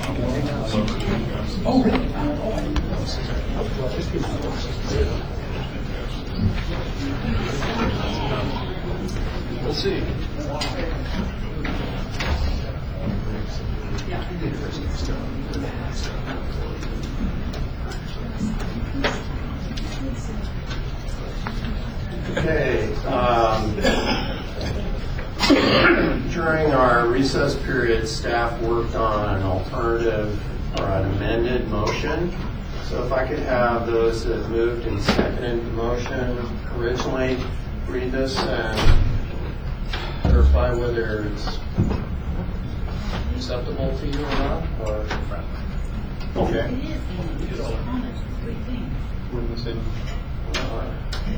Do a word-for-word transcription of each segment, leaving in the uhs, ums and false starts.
Oh, really? We'll see. Okay. Um, during our recess period, staff worked on an alternative or an amended motion. So if I could have those that moved and seconded the motion originally read this and verify whether it's acceptable to you or not. Or Okay. We're in the same. Uh,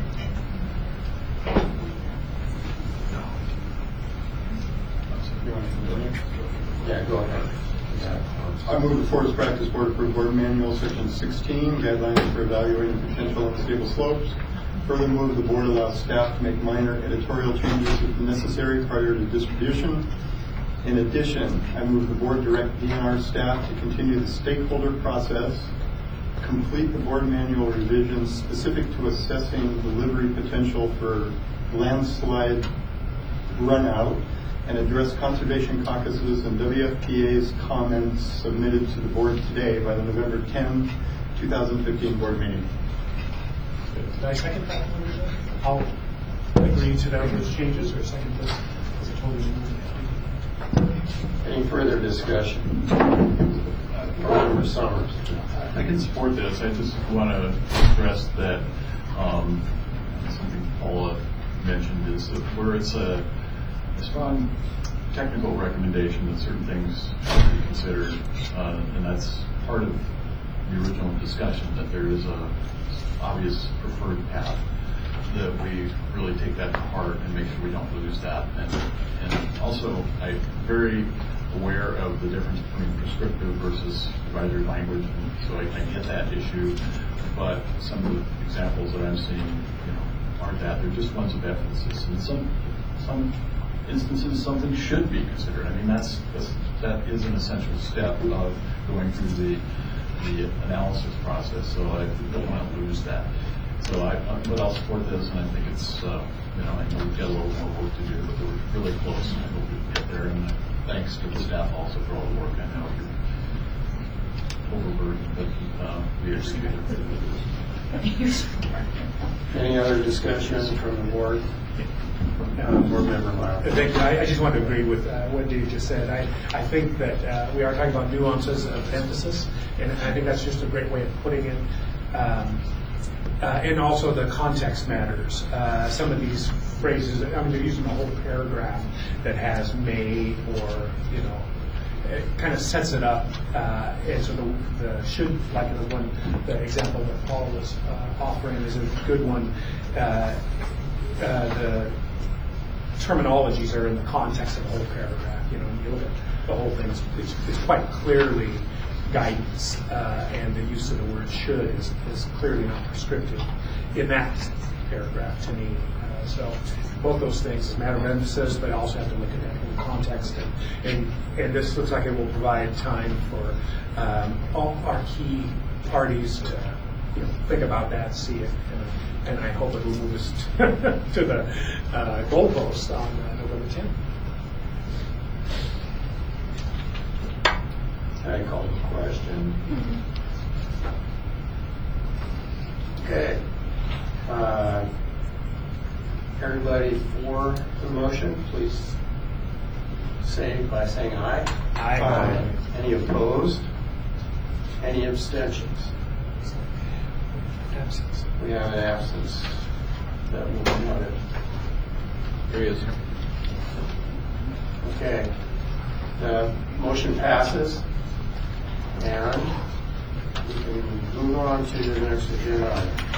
Yeah, go ahead. Yeah. I move the Forest Practice Board approve Board Manual, Section sixteen, Guidelines for Evaluating Potential Unstable Slopes. Further move the Board allows staff to make minor editorial changes if necessary prior to distribution. In addition, I move the Board direct D N R staff to continue the stakeholder process, complete the Board Manual revisions specific to assessing delivery potential for landslide runout, and address Conservation Caucus's and W F P A's comments submitted to the Board today by the November tenth, two thousand fifteen Board meeting. Did I second that? I'll agree to those changes or second this as a totally new. Any further discussion? Member Summers. I can support this. I just want to stress that um, something Paula mentioned is that where it's a, a strong technical recommendation that certain things should be considered, uh, and that's part of the original discussion, that there is a obvious preferred path, that we really take that to heart and make sure we don't lose that. And, and also, I'm very aware of the difference between prescriptive versus advisory language, and so I, I get that issue. But some of the examples that I'm seeing, you know, aren't that. They're just ones of emphasis. In some some instances, something should be considered. I mean, that's, that's that is an essential step of going through the the analysis process. So I don't want to lose that. So I, I but I'll support this, and I think it's uh, you know, I know we've got a little more work to do, but we're really close, and I hope we get there. And thanks to the staff also for all the work. I know you're overburdened, but uh, we appreciate it. Any other discussion from the board? Uh, board member Meyer. Thank you. I, I just want to agree with uh, what Dave just said. I, I think that uh, we are talking about nuances of emphasis, and I think that's just a great way of putting it. Um, uh, and also the context matters. Uh, some of these phrases, I mean, they're using the whole paragraph that has may or, you know, it kind of sets it up. Uh, and so the, the should, like the one, the example that Paul was uh, offering is a good one. Uh, uh, the terminologies are in the context of the whole paragraph. You know, when you look at the whole thing, it's, it's, it's quite clearly guidance, uh, and the use of the word should is, is clearly not prescriptive in that paragraph to me. Uh, so both those things is a matter of emphasis, but I also have to look at that in context. And, and, and this looks like it will provide time for um, all our key parties to, you know, think about that, see it, and, and I hope it will move us to, to the uh, goalpost on uh, November tenth. I call the question. Okay. Uh, everybody for the motion, please say by saying aye. Aye. Aye. Any opposed? Any abstentions? Absence. We have an absence. That will be noted. There he is. Okay. The motion passes. And we can move on to the next agenda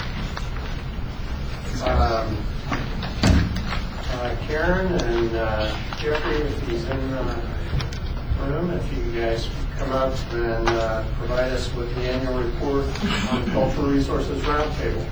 item. Um, uh, Karen and uh, Jeffrey, if he's in the room, if you guys come up and uh, provide us with the annual report on the Cultural Resources Roundtable.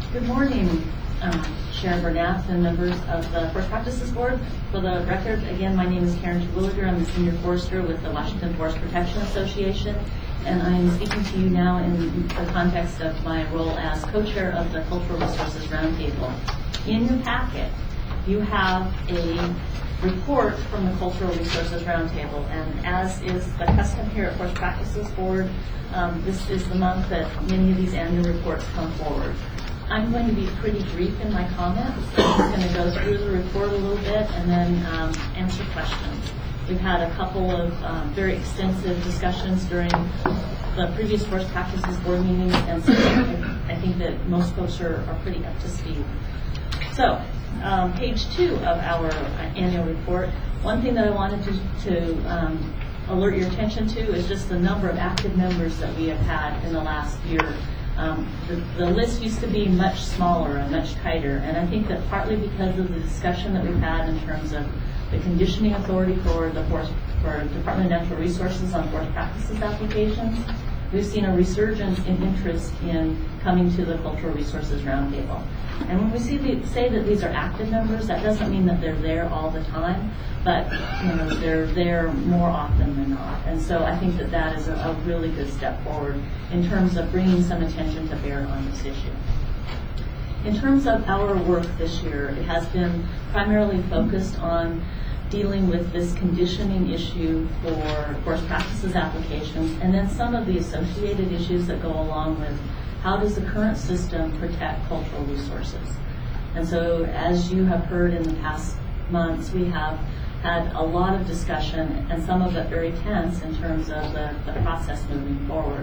Good morning, um, Chair Bernath and members of the Forest Practices Board. For the record, again, my name is Karen Terwilliger. I'm the Senior Forester with the Washington Forest Protection Association, and I am speaking to you now in the context of my role as co-chair of the Cultural Resources Roundtable. In your packet, you have a report from the Cultural Resources Roundtable, and as is the custom here at Forest Practices Board, um, this is the month that many of these annual reports come forward. I'm going to be pretty brief in my comments. I'm just going to go through the report a little bit and then um, answer questions. We've had a couple of um, very extensive discussions during the previous Forest Practices Board meetings, and so I, I think that most folks are, are pretty up to speed. So, um, page two of our annual report, one thing that I wanted to, to um, alert your attention to is just the number of active members that we have had in the last year. Um, the, the list used to be much smaller and much tighter, and I think that partly because of the discussion that we've had in terms of the conditioning authority for the forest, for Department of Natural Resources on forest practices applications, we've seen a resurgence in interest in coming to the Cultural Resources Roundtable. And when we see the, say that these are active members, that doesn't mean that they're there all the time, but you know they're there more often than not. And so I think that that is a, a really good step forward in terms of bringing some attention to bear on this issue. In terms of our work this year, it has been primarily focused on dealing with this conditioning issue for forest practices applications, and then some of the associated issues that go along with how does the current system protect cultural resources. And so, as you have heard in the past months, we have had a lot of discussion, and some of it very tense in terms of the, the process moving forward.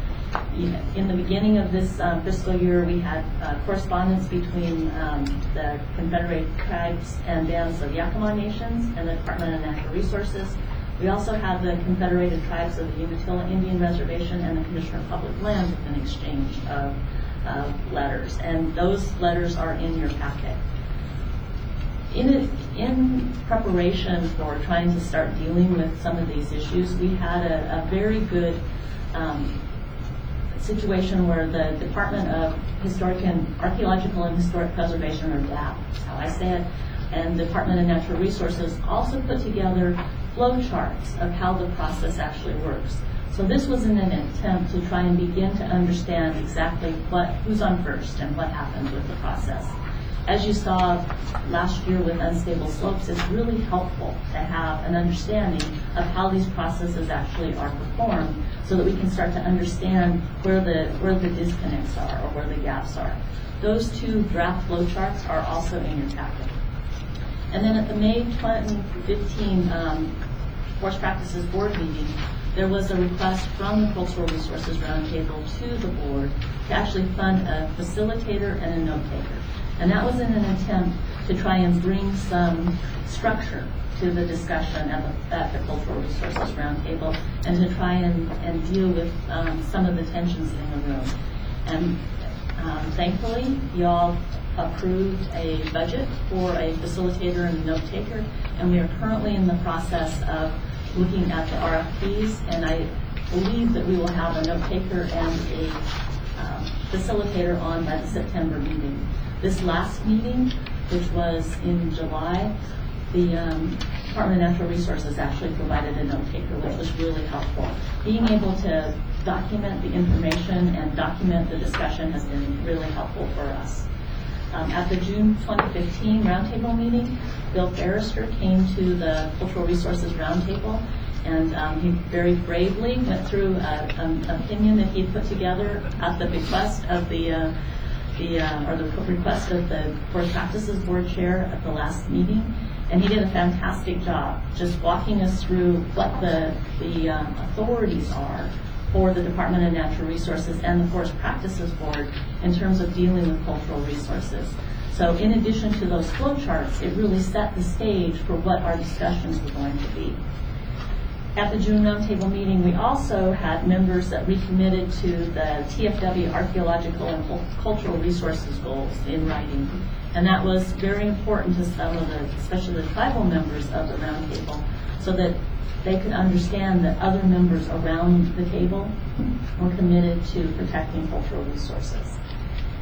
In the beginning of this um, fiscal year, we had uh, correspondence between um, the Confederated Tribes and Bands of Yakama Nations and the Department of Natural Resources. We also have the Confederated Tribes of the Umatilla Indian Reservation and the Commissioner of Public Lands with an exchange of uh, letters, and those letters are in your packet. In, it, in preparation for trying to start dealing with some of these issues, we had a, a very good um, situation where the Department of Historic and Archaeological and Historic Preservation, or D A P, is how I say it, and the Department of Natural Resources also put together flow charts of how the process actually works. So this was in an attempt to try and begin to understand exactly what who's on first and what happens with the process. As you saw last year with unstable slopes, it's really helpful to have an understanding of how these processes actually are performed so that we can start to understand where the where the disconnects are or where the gaps are. Those two draft flow charts are also in your packet. And then at the May twenty fifteen um, Forest Practices Board meeting, there was a request from the Cultural Resources Roundtable to the board to actually fund a facilitator and a note taker. And that was in an attempt to try and bring some structure to the discussion at the, at the Cultural Resources Roundtable, and to try and, and deal with um, some of the tensions in the room. And um, thankfully, you all approved a budget for a facilitator and a note taker, and we are currently in the process of looking at the R F Ps, and I believe that we will have a note taker and a um, facilitator on by the September meeting. This last meeting, which was in July, the um, Department of Natural Resources actually provided a note taker, which was really helpful. Being able to document the information and document the discussion has been really helpful for us. Um, at the June twenty fifteen Roundtable meeting, Bill Forrester came to the Cultural Resources Roundtable, and um, he very bravely went through an opinion that he put together at the request of the uh, the uh, or the request of the Forest Practices Board Chair at the last meeting, and he did a fantastic job just walking us through what the the um, authorities are for the Department of Natural Resources and the Forest Practices Board in terms of dealing with cultural resources. So in addition to those flow charts, it really set the stage for what our discussions were going to be. At the June Roundtable meeting, we also had members that recommitted to the T F W Archaeological and Cultural Resources goals in writing. And that was very important to some of the, especially the tribal members of the Roundtable, so that they could understand that other members around the table were committed to protecting cultural resources.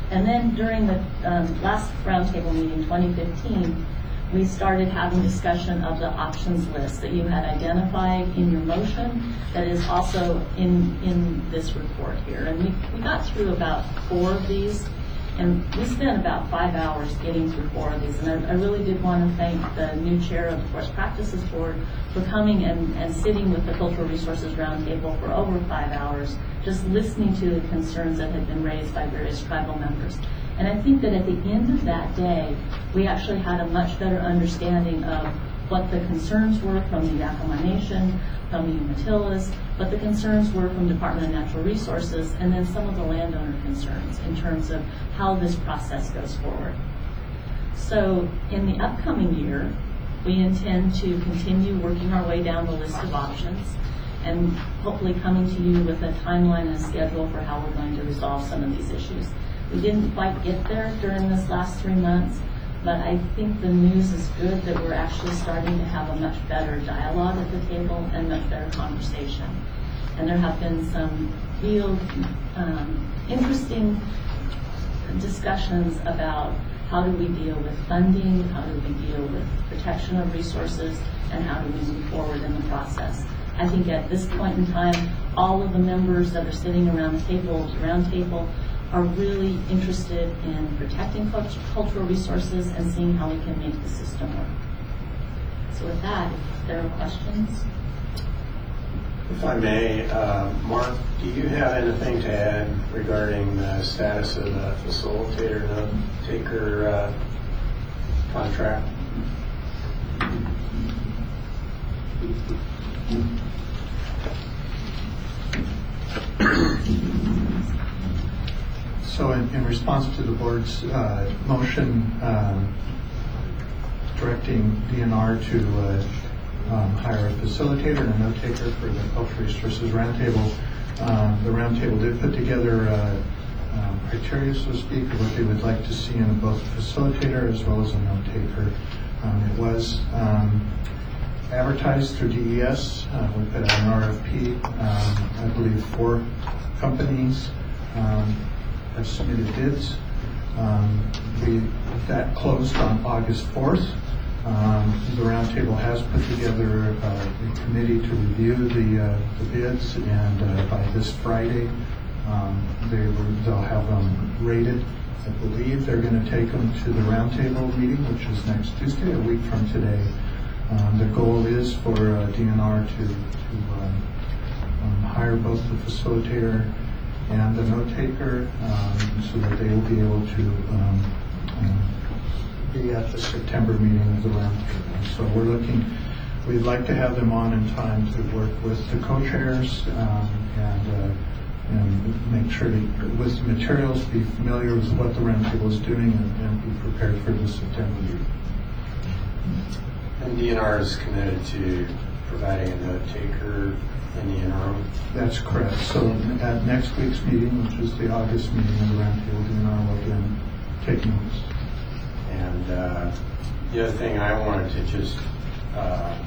And then during the um, last roundtable meeting, twenty fifteen, we started having discussion of the options list that you had identified in your motion that is also in, in this report here. And we, we got through about four of these, and we spent about five hours getting through four of these. And I, I really did want to thank the new chair of the Forest Practices Board for coming and, and sitting with the Cultural Resources Roundtable for over five hours, just listening to the concerns that had been raised by various tribal members. And I think that at the end of that day, we actually had a much better understanding of what the concerns were from the Yakama Nation, from the Umatillas, what the concerns were from Department of Natural Resources, and then some of the landowner concerns in terms of how this process goes forward. So in the upcoming year, we intend to continue working our way down the list of options and hopefully coming to you with a timeline and a schedule for how we're going to resolve some of these issues. We didn't quite get there during this last three months, but I think the news is good that we're actually starting to have a much better dialogue at the table and much better conversation. And there have been some real um, interesting discussions about how do we deal with funding, how do we deal with protection of resources, and how do we move forward in the process. I think at this point in time, all of the members that are sitting around the table, the round table, are really interested in protecting culture, cultural resources and seeing how we can make the system work. So with that, if there are questions. If I may, uh, Mark, do you have anything to add regarding the status of the facilitator note taker uh, contract? So in, in response to the board's uh, motion um, directing D N R to uh, um, hire a facilitator and a note taker for the Cultural Resources Roundtable, um, the Roundtable did put together uh, um, criteria, so to speak, of what they would like to see in both a facilitator as well as a note taker. Um, it was um, advertised through D E S. Uh, we put out an R F P. Um, I believe four companies um, have submitted bids. Um, we, that closed on August fourth. Um, the Roundtable has put together uh, a committee to review the, uh, the bids, and uh, by this Friday, um, they were, they'll have them rated. I believe they're going to take them to the Roundtable meeting, which is next Tuesday, a week from today. Um, the goal is for uh, D N R to, to um, um, hire both the facilitator and the note taker, um, so that they will be able to um, um, be at the September meeting of the Roundtable. So we're looking, we'd like to have them on in time to work with the co-chairs um, and, uh, and make sure to, with the materials, be familiar with what the Roundtable is doing and, and be prepared for the September meeting. And D N R is committed to providing a note taker in the interim. That's correct. So at next week's meeting, which is the August meeting of the Roundtable, D N R will again take notes. And uh, the other thing I wanted to just uh,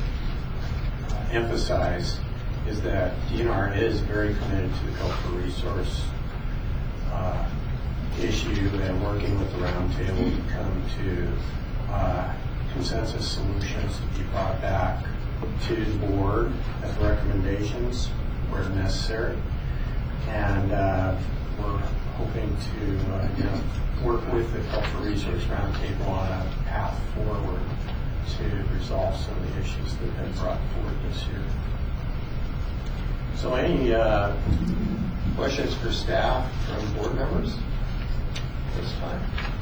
emphasize is that D N R is very committed to the cultural resource uh, issue and working with the Roundtable to come to uh, consensus solutions to be brought back to the board as recommendations where necessary. And uh, we're hoping to uh, you know, work with the Cultural Resource Roundtable on a path forward to resolve some of the issues that have been brought forward this year. So any uh, questions for staff from board members this time?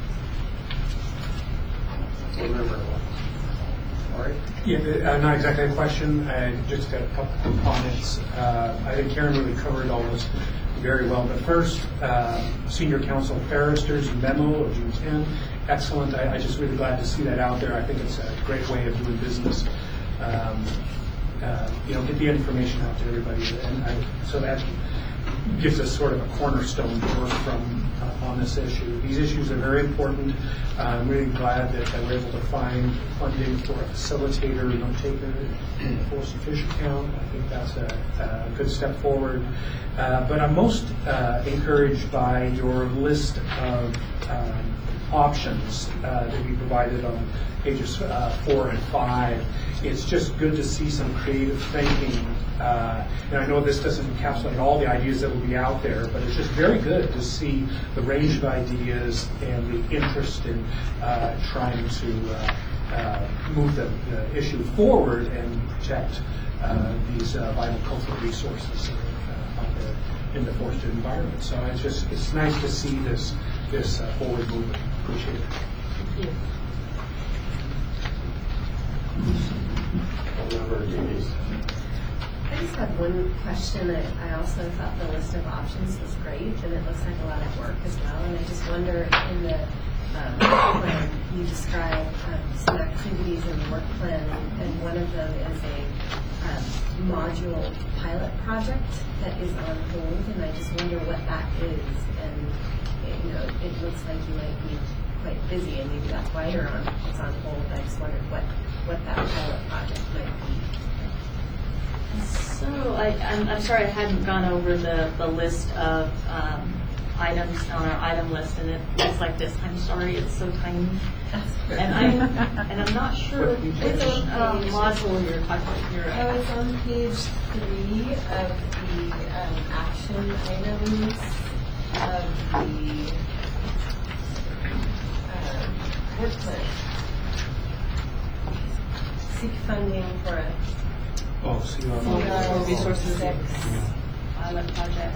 Board member one. All right. Yeah, uh, not exactly a question, I just got a couple of comments. Uh, I think Karen really covered all this very well. But first, uh, Senior Counsel Farrister's memo of June tenth, excellent. I, I just really glad to see that out there. I think it's a great way of doing business. Um, uh, you know, get the information out to everybody, and I, so that gives us sort of a cornerstone to work from uh, on this issue. These issues are very important. Uh, I'm really glad that uh, we're able to find funding for a facilitator, note taker, in the force efficient count. I think that's a, a good step forward. Uh, but I'm most uh, encouraged by your list of um, options uh, that we provided on pages uh, four and five. It's just good to see some creative thinking. Uh, and I know this doesn't encapsulate all the ideas that will be out there, but it's just very good to see the range of ideas and the interest in uh, trying to uh, uh, move the, the issue forward and protect uh, these uh, vital cultural resources uh, out there in the forested environment. So it's just it's nice to see this this uh, forward movement. Appreciate it. Thank you. Member Davies. I just have one question. I, I also thought the list of options was great, and it looks like a lot of work as well. And I just wonder, in the um, plan, you describe um, some activities in the work plan, and, and one of them is a um, module pilot project that is on hold, and I just wonder what that is. And it, you know, it looks like you might be quite busy, and maybe that's why you're on. It's on hold. I just wondered what what that pilot project might be. So I, I'm, I'm sorry I hadn't gone over the, the list of um, items on our item list, and it looks like this. I'm sorry, it's so tiny, and I'm and I'm not sure which uh, module you're talking about. You're, I was on page three of the um, action items of the um, work plan. Seek funding for a Oh, see, uh, Cultural resources, six. pilot projects.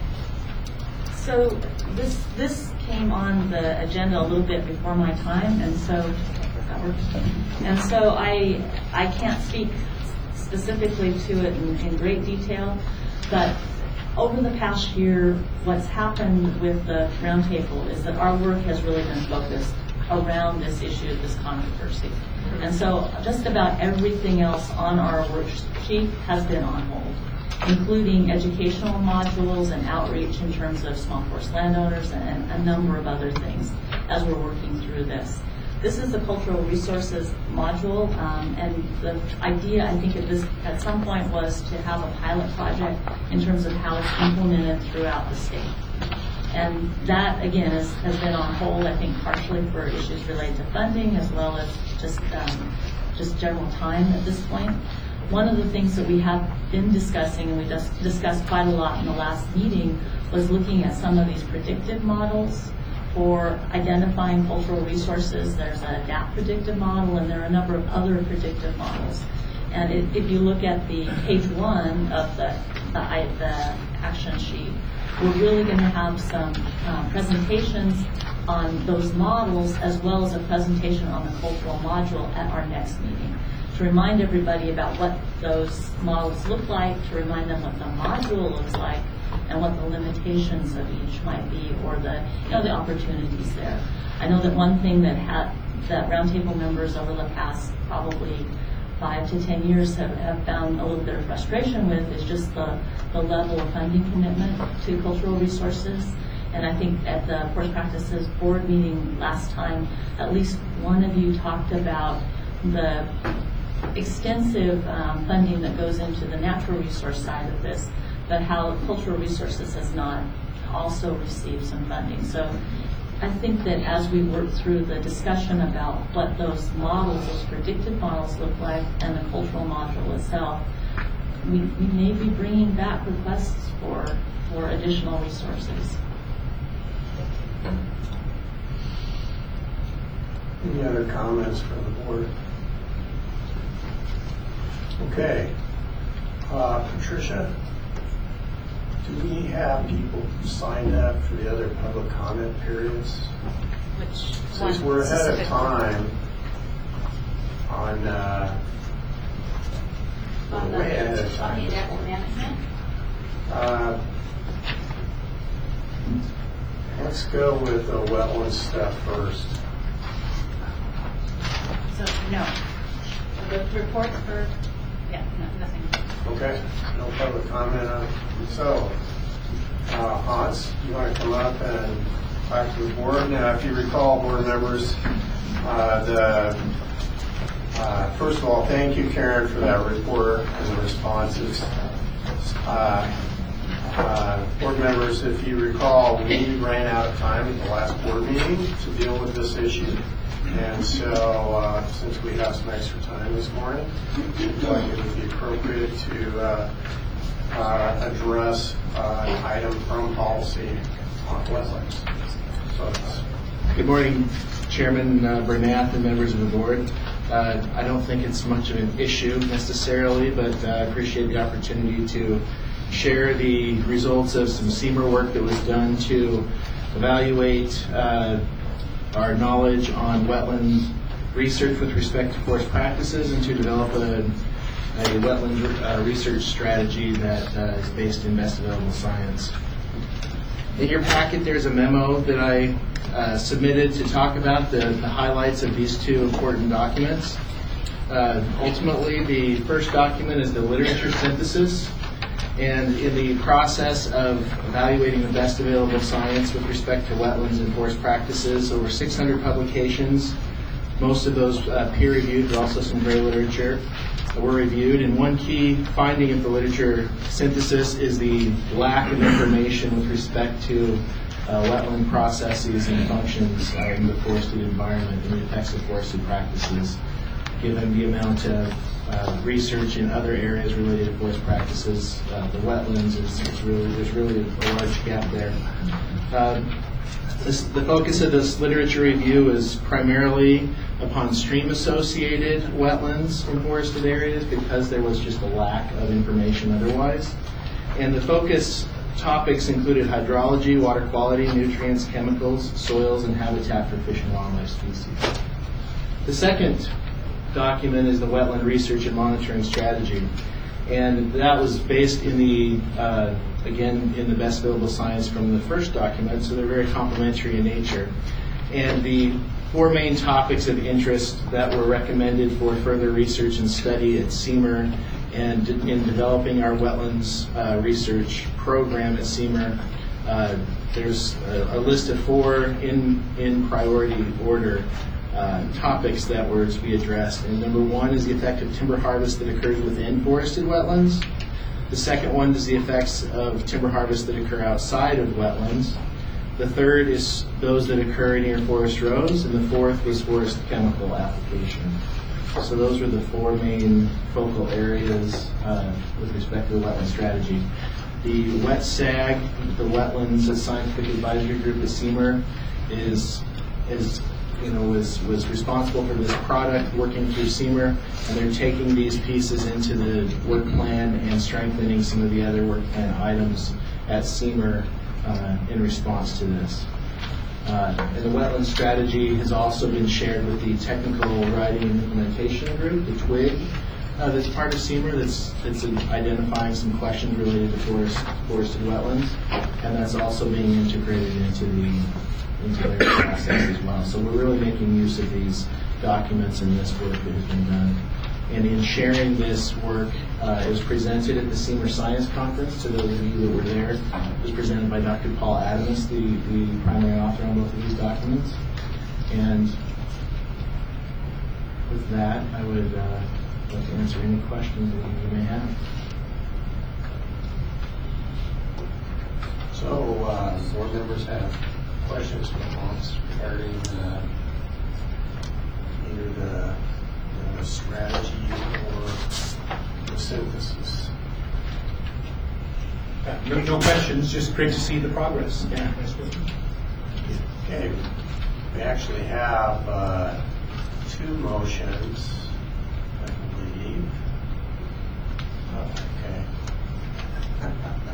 So this this came on the agenda a little bit before my time, and so that works. And so I I can't speak specifically to it in, in great detail, but over the past year, what's happened with the roundtable is that our work has really been focused around this issue, this controversy. And so just about everything else on our worksheet has been on hold, including educational modules and outreach in terms of small forest landowners and a number of other things as we're working through this. This is the cultural resources module, um, and the idea, I think, at this at some point was to have a pilot project in terms of how it's implemented throughout the state. And that, again, is, has been on hold, I think, partially for issues related to funding as well as just um, just general time at this point. One of the things that we have been discussing, and we just discussed quite a lot in the last meeting, was looking at some of these predictive models for identifying cultural resources. There's a D A P predictive model, and there are a number of other predictive models. And it, if you look at the page one of the, the, the action sheet, we're really going to have some uh, presentations on those models as well as a presentation on the cultural module at our next meeting to remind everybody about what those models look like, to remind them what the module looks like, and what the limitations of each might be, or the you know the opportunities there. I know that one thing that ha that roundtable members over the past probably five to ten years have, have found a little bit of frustration with is just the, the level of funding commitment to cultural resources. And I think at the Forest Practices Board meeting last time, at least one of you talked about the extensive um, funding that goes into the natural resource side of this, but how cultural resources has not also received some funding. So I think that as we work through the discussion about what those models, those predictive models look like, and the cultural module itself, we, we may be bringing back requests for, for additional resources. Any other comments from the board? Okay. Uh, Patricia, do we have people signed up for the other public comment periods? Which Since one we're ahead of specifically? time on, uh, On we're the, way ahead of on time. the adaptive management? Uh, Let's go with the wetland stuff first. So, no. The report for, yeah, no, nothing. Okay, no public comment on it. So, uh, Hans, you want to come up and back to the board. Now, if you recall, board members, uh, the uh, first of all, thank you, Karen, for that report and the responses. Uh, uh, board members, if you recall, we ran out of time at the last board meeting to deal with this issue. And so, uh, since we have some extra time this morning, I thought it would be appropriate to uh, uh, address uh, an item from policy on wetlands. So it's Good morning, Chairman uh, Bernath and members of the board. Uh, I don't think it's much of an issue necessarily, but uh, I appreciate the opportunity to share the results of some SEMR work that was done to evaluate uh, our knowledge on wetland research with respect to forest practices and to develop a, a wetland uh, research strategy that uh, is based in best available science. In your packet, there's a memo that I uh, submitted to talk about the, the highlights of these two important documents. Uh, ultimately, the first document is the literature synthesis. And in the process of evaluating the best available science with respect to wetlands and forest practices, over six hundred publications, most of those uh, peer-reviewed, but also some gray literature, were reviewed. And one key finding of the literature synthesis is the lack of information with respect to uh, wetland processes and functions uh, in the forested environment and the effects of forested practices, given the amount of uh, research in other areas related to forest practices. Uh, the wetlands is, is really there's really a, a large gap there. Uh, This, the focus of this literature review is primarily upon stream-associated wetlands in forested areas because there was just a lack of information otherwise. And the focus topics included hydrology, water quality, nutrients, chemicals, soils, and habitat for fish and wildlife species. The second document is the Wetland Research and Monitoring Strategy. And that was based in the, uh, again, in the best available science from the first document, so they're very complementary in nature. And the four main topics of interest that were recommended for further research and study at SEMR and in developing our wetlands uh, research program at SEMR, uh, there's a, a list of four in, in priority order Uh, topics that were to be addressed. And number one is the effect of timber harvest that occurs within forested wetlands. The second one is the effects of timber harvest that occur outside of wetlands. The third is those that occur near forest roads, and the fourth was forest chemical application. So those were the four main focal areas uh, with respect to the wetland strategy. The Wet S A G, the Wetlands Scientific Advisory Group at SEMR, is is you know, was, was responsible for this product, working through SEMR, and they're taking these pieces into the work plan and strengthening some of the other work plan items at SEMR uh, in response to this. Uh, and the wetland strategy has also been shared with the Technical Writing and Implementation Group, the TWIG, uh, that's part of SEMR, that's, that's identifying some questions related to forest, forested wetlands, and that's also being integrated into the into their process as well. So we're really making use of these documents and this work that has been done. And in sharing this work, uh, it was presented at the SEMR Science Conference. To those of you that were there, it was presented by Doctor Paul Adams, the, the primary author on both of these documents. And with that, I would uh, like to answer any questions that you may have. So, uh, board members have questions or comments regarding uh, either the, the strategy or the synthesis? Uh, no, no questions, just great to see the progress. Yeah. Okay, we actually have uh, two motions, I believe. Okay.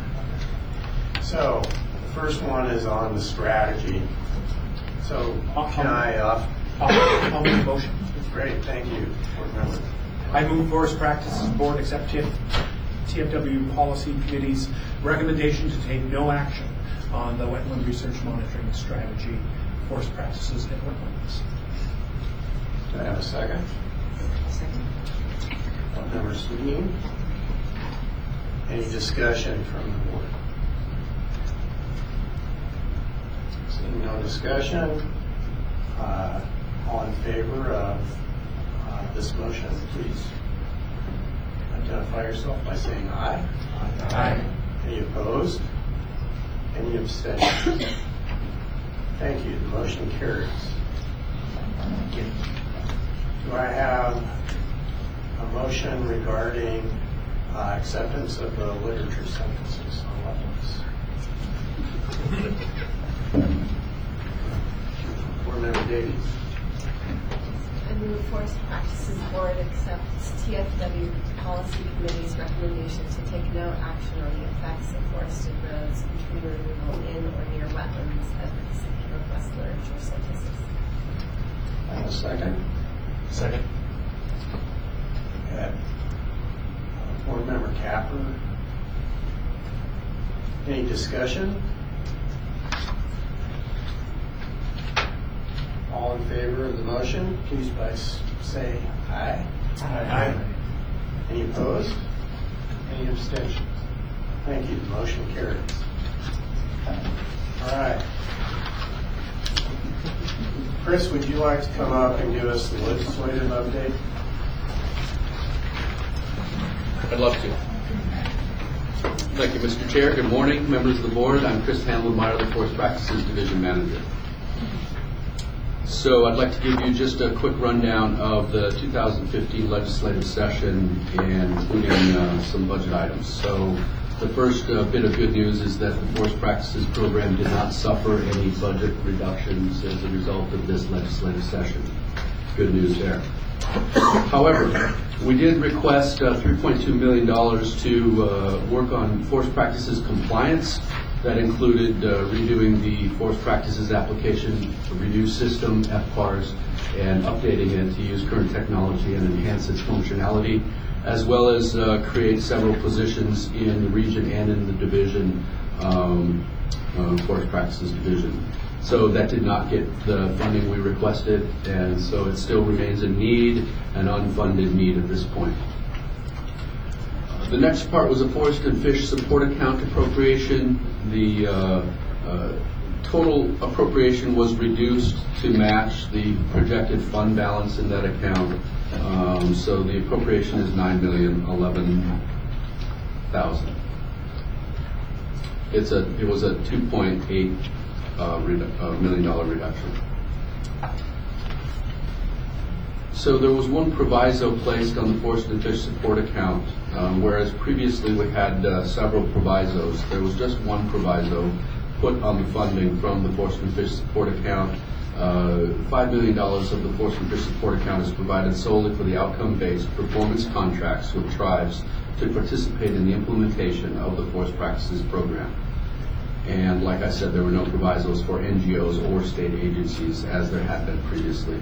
So, the first one is on the strategy. So, can I, uh, I'll, I'll make a motion. great, thank you, board member. I move Forest Practices Board accept T F W Policy Committee's recommendation to take no action on the Wetland Research Monitoring Strategy, Forest Practices and Wetlands. Do I have a second? Second. Board member Sweeney. Any discussion from the board? Seeing Seeing no discussion, uh, all in favor of uh, this motion, please identify yourself by saying aye. Aye. Any opposed? Any abstentions? Thank you. The motion carries. Do I have a motion regarding uh, acceptance of the literature sentences on levels? Board Member Davies. I move Forest Practices Board accepts T F W Policy Committee's recommendation to take no action on the effects of forested roads and tree removal in or near wetlands as the Pacific Northwest literature synthesis. I have a second. Second. Okay. Uh, Board Member Capper. Any discussion? All in favor of the motion, please by s- say aye. Aye. Any opposed? Any abstentions? Thank you. The motion carries. All right. Chris, would you like to come up and give us the legislative update? I'd love to. Thank you, Mister Chair. Good morning, members of the board. I'm Chris Handelmeyer, the Forest Practices Division Manager. So I'd like to give you just a quick rundown of the two thousand fifteen legislative session, including uh, some budget items. So the first uh, bit of good news is that the Forest Practices program did not suffer any budget reductions as a result of this legislative session. Good news there. However, we did request uh, three point two million dollars to uh, work on forest practices compliance. That included uh, redoing the forest practices application review system, F P A R S, and updating it to use current technology and enhance its functionality, as well as uh, create several positions in the region and in the division, um, uh, Forest Practices Division. So that did not get the funding we requested, and so it still remains a need, an unfunded need at this point. The next part was a forest and fish support account appropriation. The uh, uh, total appropriation was reduced to match the projected fund balance in that account. Um, so the appropriation is nine million eleven thousand. It's a it was a two point eight uh, uh, million dollar reduction. So there was one proviso placed on the forest and fish support account, um, whereas previously we had uh, several provisos. There was just one proviso put on the funding from the forest and fish support account. Uh, Five million dollars of the forest and fish support account is provided solely for the outcome-based performance contracts with tribes to participate in the implementation of the forest practices program. And like I said, there were no provisos for N G Os or state agencies as there had been previously.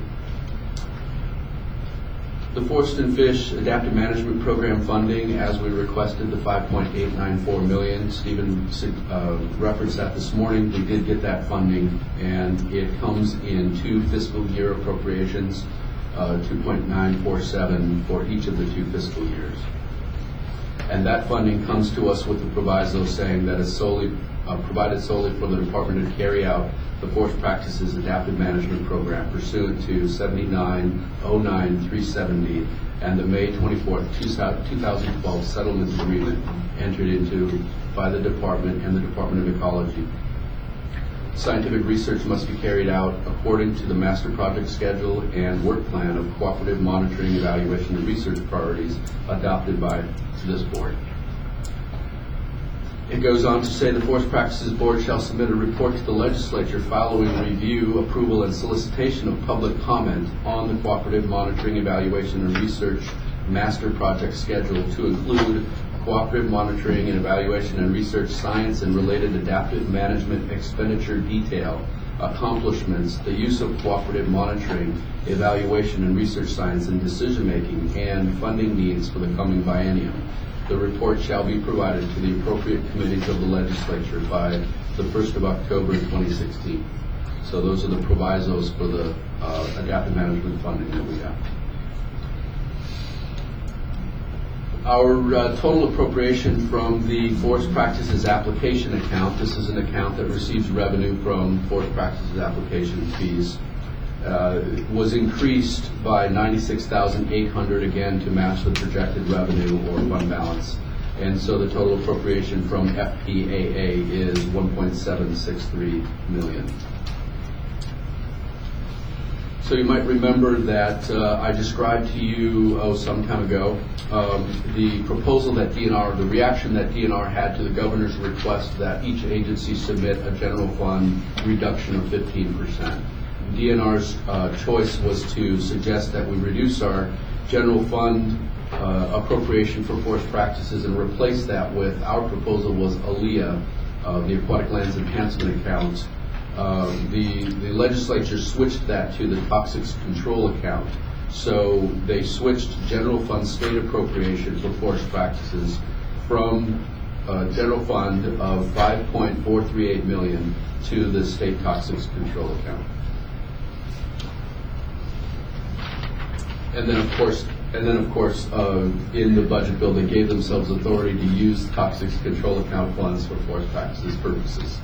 The Forest and Fish Adaptive Management Program funding, as we requested, the five point eight nine four million dollars. Stephen uh, referenced that this morning. We did get that funding, and it comes in two fiscal year appropriations, uh, two point nine four seven for each of the two fiscal years. And that funding comes to us with the proviso saying that it's solely uh, provided solely for the department to carry out the Forest Practices Adaptive Management Program pursuant to seventy-nine oh nine three seventy and the May twenty-fourth, two thousand twelve settlement agreement entered into by the department and the Department of Ecology. Scientific research must be carried out according to the master project schedule and work plan of cooperative monitoring, evaluation, and research priorities adopted by this board. It goes on to say the Forest Practices Board shall submit a report to the legislature following review, approval, and solicitation of public comment on the cooperative monitoring, evaluation, and research master project schedule to include cooperative monitoring and evaluation and research science and related adaptive management expenditure detail, accomplishments, the use of cooperative monitoring, evaluation, and research science in decision-making, and funding needs for the coming biennium. The report shall be provided to the appropriate committees of the legislature by the first of October twenty sixteen. So those are the provisos for the uh, adaptive management funding that we have. Our uh, total appropriation from the Forest Practices Application Account, this is an account that receives revenue from Forest Practices application fees, uh, was increased by ninety-six thousand eight hundred dollars, again to match the projected revenue or fund balance. And so the total appropriation from F P A A is one point seven six three million dollars. So you might remember that uh, I described to you, oh, some time ago, um, the proposal that D N R, the reaction that D N R had to the governor's request that each agency submit a general fund reduction of fifteen percent. D N R's uh, choice was to suggest that we reduce our general fund uh, appropriation for forest practices and replace that with, our proposal was A L E A, uh, the Aquatic Lands Enhancement Account. Uh, the, the legislature switched that to the Toxics Control Account. So they switched general fund state appropriation for forest practices from a general fund of five point four three eight million dollars to the state Toxics Control Account. And then of course, and then of course, uh, in the budget bill, they gave themselves authority to use Toxics Control Account funds for forest practices purposes.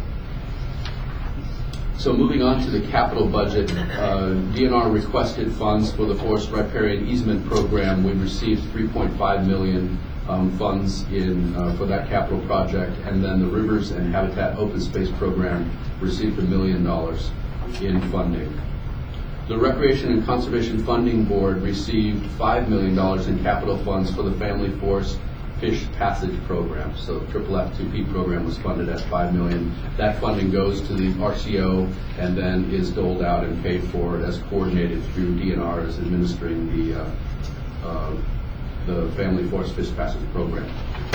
So moving on to the capital budget, uh, D N R requested funds for the Forest Riparian Easement Program. We received three point five million dollars um, funds in uh, for that capital project, and then the Rivers and Habitat Open Space Program received a million dollars in funding. The Recreation and Conservation Funding Board received five million dollars in capital funds for the Family Forest Fish Passage Program. So triple F two P program was funded at five million dollars. That funding goes to the R C O and then is doled out and paid for as coordinated through D N R as administering the uh, uh, the Family Forest Fish Passage Program.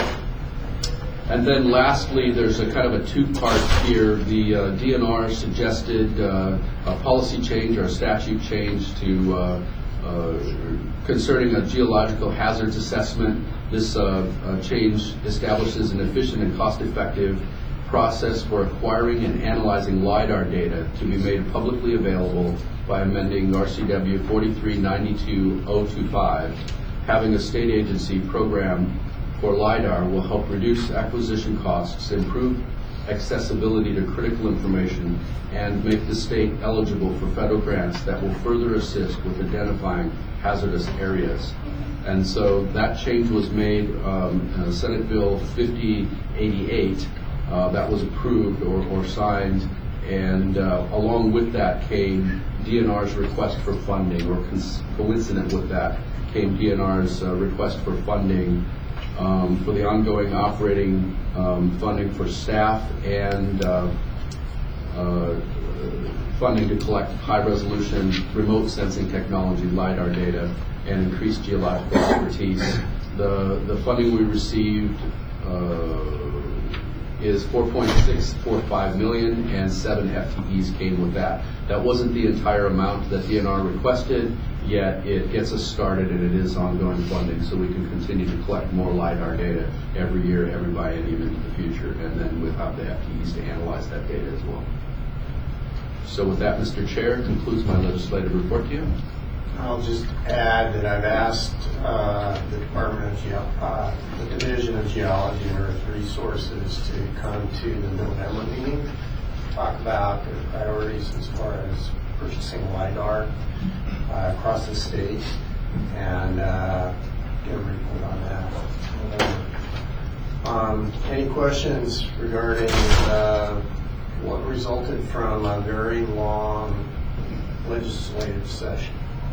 And then lastly, there's a kind of a two-part here. The uh, D N R suggested uh, a policy change or a statute change to uh, uh, concerning a geological hazards assessment. This uh, uh, change establishes an efficient and cost-effective process for acquiring and analyzing LiDAR data to be made publicly available by amending R C W forty-three ninety-two oh twenty-five. Having a state agency program for LiDAR will help reduce acquisition costs, improve accessibility to critical information, and make the state eligible for federal grants that will further assist with identifying hazardous areas. And so that change was made, um, uh, Senate Bill fifty eighty-eight, uh, that was approved or, or signed, and uh, along with that came D N R's request for funding, or coincident with that came D N R's uh, request for funding um, for the ongoing operating um, funding for staff and uh, uh, funding to collect high-resolution remote sensing technology, LiDAR data, and increased geological expertise. The, the funding we received uh, is four point six four five million dollars, and seven F T Es came with that. That wasn't the entire amount that D N R requested, yet it gets us started and it is ongoing funding, so we can continue to collect more LiDAR data every year, every biennium into the future, and then we'll have the F T Es to analyze that data as well. So with that, Mister Chair, concludes my legislative report to you. I'll just add that I've asked uh, the Department of Geo uh, the Division of Geology and Earth Resources to come to the November meeting, talk about their priorities as far as purchasing LiDAR uh, across the state, and uh, get a report on that. Um, any questions regarding uh, what resulted from a very long legislative session?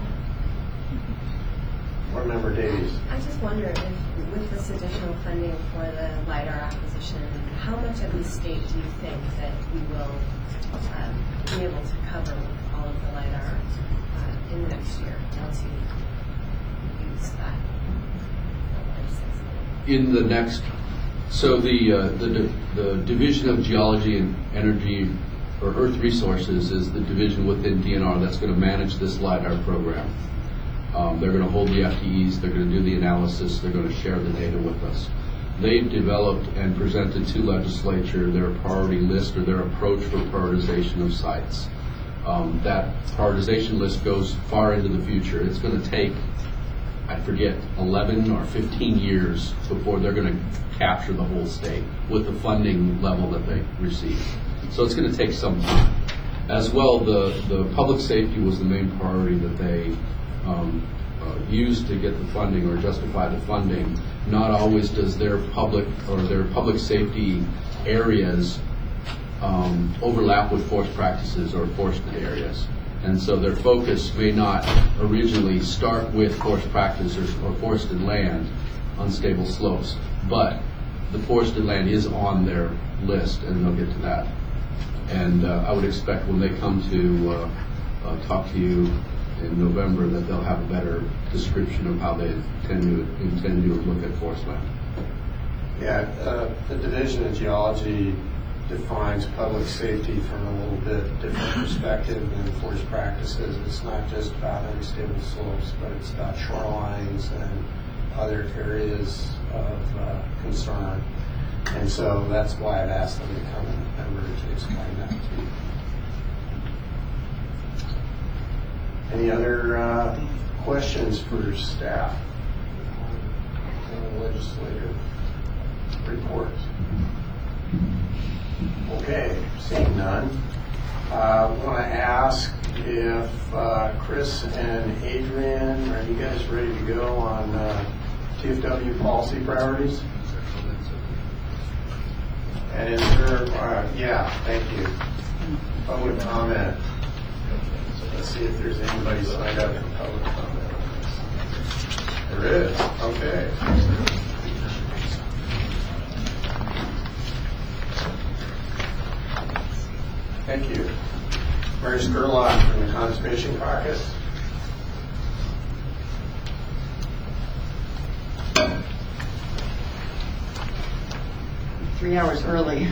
Board Member Davies. I just wonder if, with this additional funding for the LiDAR acquisition, how much of the state do you think that we will um, be able to cover with all of the LiDAR uh, in the next year once you use that? In the next, so the, uh, the, the Division of Geology and Energy, or Earth Resources, is the division within D N R that's going to manage this LiDAR program. Um, they're going to hold the F T Es, they're going to do the analysis, they're going to share the data with us. They've developed and presented to legislature their priority list or their approach for prioritization of sites. Um, that prioritization list goes far into the future. It's going to take I forget, eleven or fifteen years before they're going to capture the whole state with the funding level that they receive. So it's going to take some time. As well, the, the public safety was the main priority that they um, uh, used to get the funding or justify the funding. Not always does their public or their public safety areas um, overlap with force practices or enforcement areas. And so their focus may not originally start with force practice or, or forested land, unstable slopes, but the forested land is on their list, and they'll get to that. And uh, I would expect when they come to uh, uh, talk to you in November that they'll have a better description of how they intend to, intend to look at forest land. Yeah, uh, the Division of Geology defines public safety from a little bit different perspective than forest practices. It's not just about unstable slopes, but it's about shorelines and other areas of uh, concern. And so that's why I've asked them to come in November to explain that to you. Any other uh, questions for staff? Any legislative report? Okay, seeing none. I uh, want to ask if uh, Chris and Adrian, are you guys ready to go on uh, T F W policy priorities? And is there, uh, yeah, thank you. Public comment. Let's see if there's anybody signed up for public comment. There is, okay. Thank you. Mary Skurlock from the Conservation Caucus. Three hours early.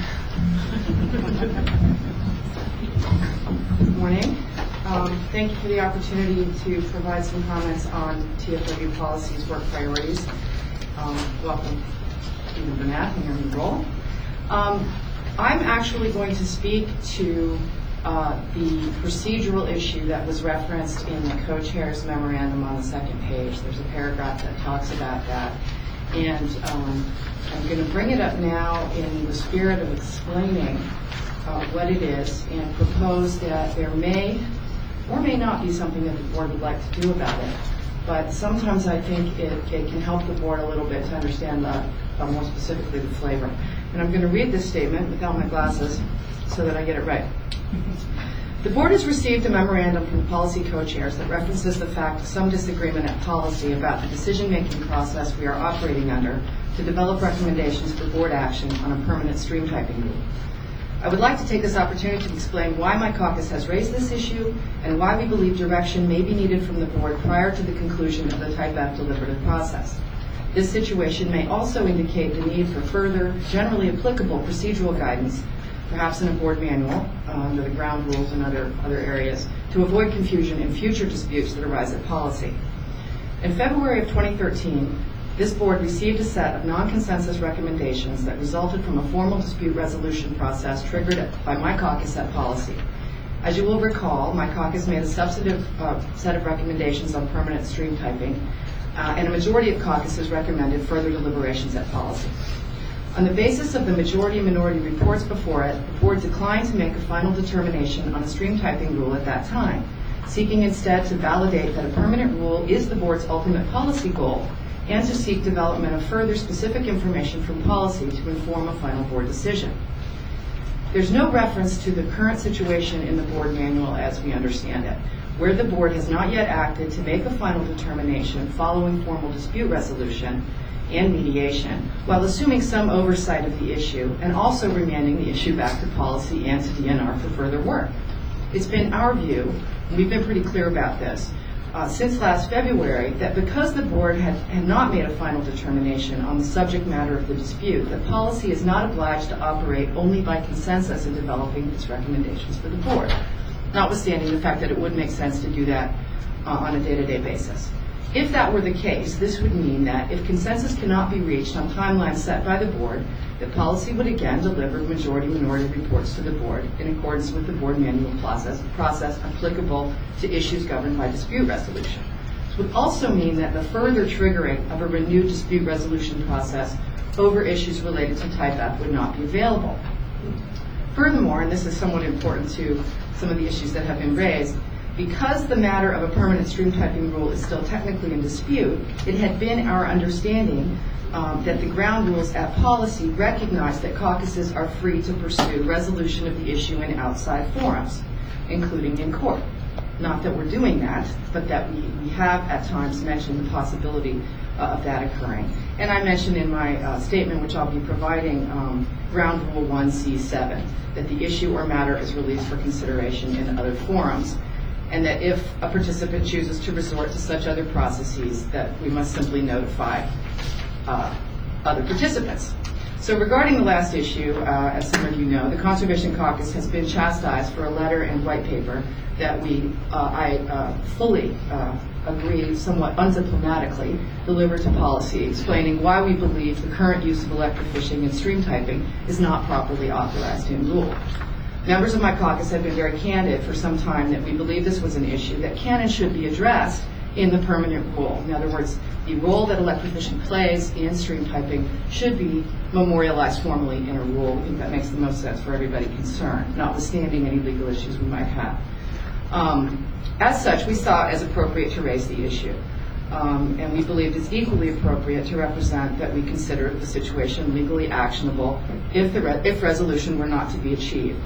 Good morning. Um, thank you for the opportunity to provide some comments on T F W policies work priorities. Um, welcome, Stephen Burnett, in your new role. Um, I'm actually going to speak to uh, the procedural issue that was referenced in the co-chair's memorandum on the second page. There's a paragraph that talks about that. And um, I'm going to bring it up now in the spirit of explaining uh, what it is and propose that there may or may not be something that the board would like to do about it. But sometimes I think it, it can help the board a little bit to understand the, uh, more specifically the flavor. And I'm going to read this statement without my glasses so that I get it right. The board has received a memorandum from the policy co-chairs that references the fact of some disagreement at policy about the decision-making process we are operating under to develop recommendations for board action on a permanent stream typing rule. I would like to take this opportunity to explain why my caucus has raised this issue and why we believe direction may be needed from the board prior to the conclusion of the Type F deliberative process. This situation may also indicate the need for further, generally applicable procedural guidance, perhaps in a board manual, uh, under the ground rules and other, other areas, to avoid confusion in future disputes that arise at policy. In February of twenty thirteen, this board received a set of non-consensus recommendations that resulted from a formal dispute resolution process triggered by my caucus at policy. As you will recall, my caucus made a substantive uh, set of recommendations on permanent stream typing, uh, and a majority of caucuses recommended further deliberations at policy. On the basis of the majority and minority reports before it, the board declined to make a final determination on a stream typing rule at that time, seeking instead to validate that a permanent rule is the board's ultimate policy goal, and to seek development of further specific information from policy to inform a final board decision. There's no reference to the current situation in the board manual as we understand it, where the board has not yet acted to make a final determination following formal dispute resolution and mediation, while assuming some oversight of the issue and also remanding the issue back to policy and to D N R for further work. It's been our view, and we've been pretty clear about this, Uh, since last February, that because the board had, had not made a final determination on the subject matter of the dispute, that policy is not obliged to operate only by consensus in developing its recommendations for the board, notwithstanding the fact that it would make sense to do that uh, on a day-to-day basis. If that were the case, this would mean that if consensus cannot be reached on timelines set by the board, that policy would again deliver majority-minority reports to the board in accordance with the board manual process, process applicable to issues governed by dispute resolution. would also mean that the further triggering of a renewed dispute resolution process over issues related to Type F would not be available. Furthermore, and this is somewhat important to some of the issues that have been raised, because the matter of a permanent stream typing rule is still technically in dispute, it had been our understanding um, that the ground rules at policy recognize that caucuses are free to pursue resolution of the issue in outside forums, including in court. Not that we're doing that, but that we, we have at times mentioned the possibility uh, of that occurring. And I mentioned in my uh, statement, which I'll be providing, um, Ground Rule one C seven, that the issue or matter is released for consideration in other forums, and that if a participant chooses to resort to such other processes, that we must simply notify uh, other participants. So regarding the last issue, uh, as some of you know, the Conservation Caucus has been chastised for a letter and white paper that we, uh, I uh, fully uh, agree, somewhat undiplomatically, delivered to policy, explaining why we believe the current use of electrofishing and stream typing is not properly authorized in rule. Members of my caucus have been very candid for some time that we believe this was an issue that can and should be addressed in the permanent rule. In other words, the role that electrofishing plays in stream typing should be memorialized formally in a rule. I think that makes the most sense for everybody concerned, notwithstanding any legal issues we might have. Um, as such, we saw it as appropriate to raise the issue. Um, and we believed it's equally appropriate to represent that we consider the situation legally actionable if, the re if resolution were not to be achieved.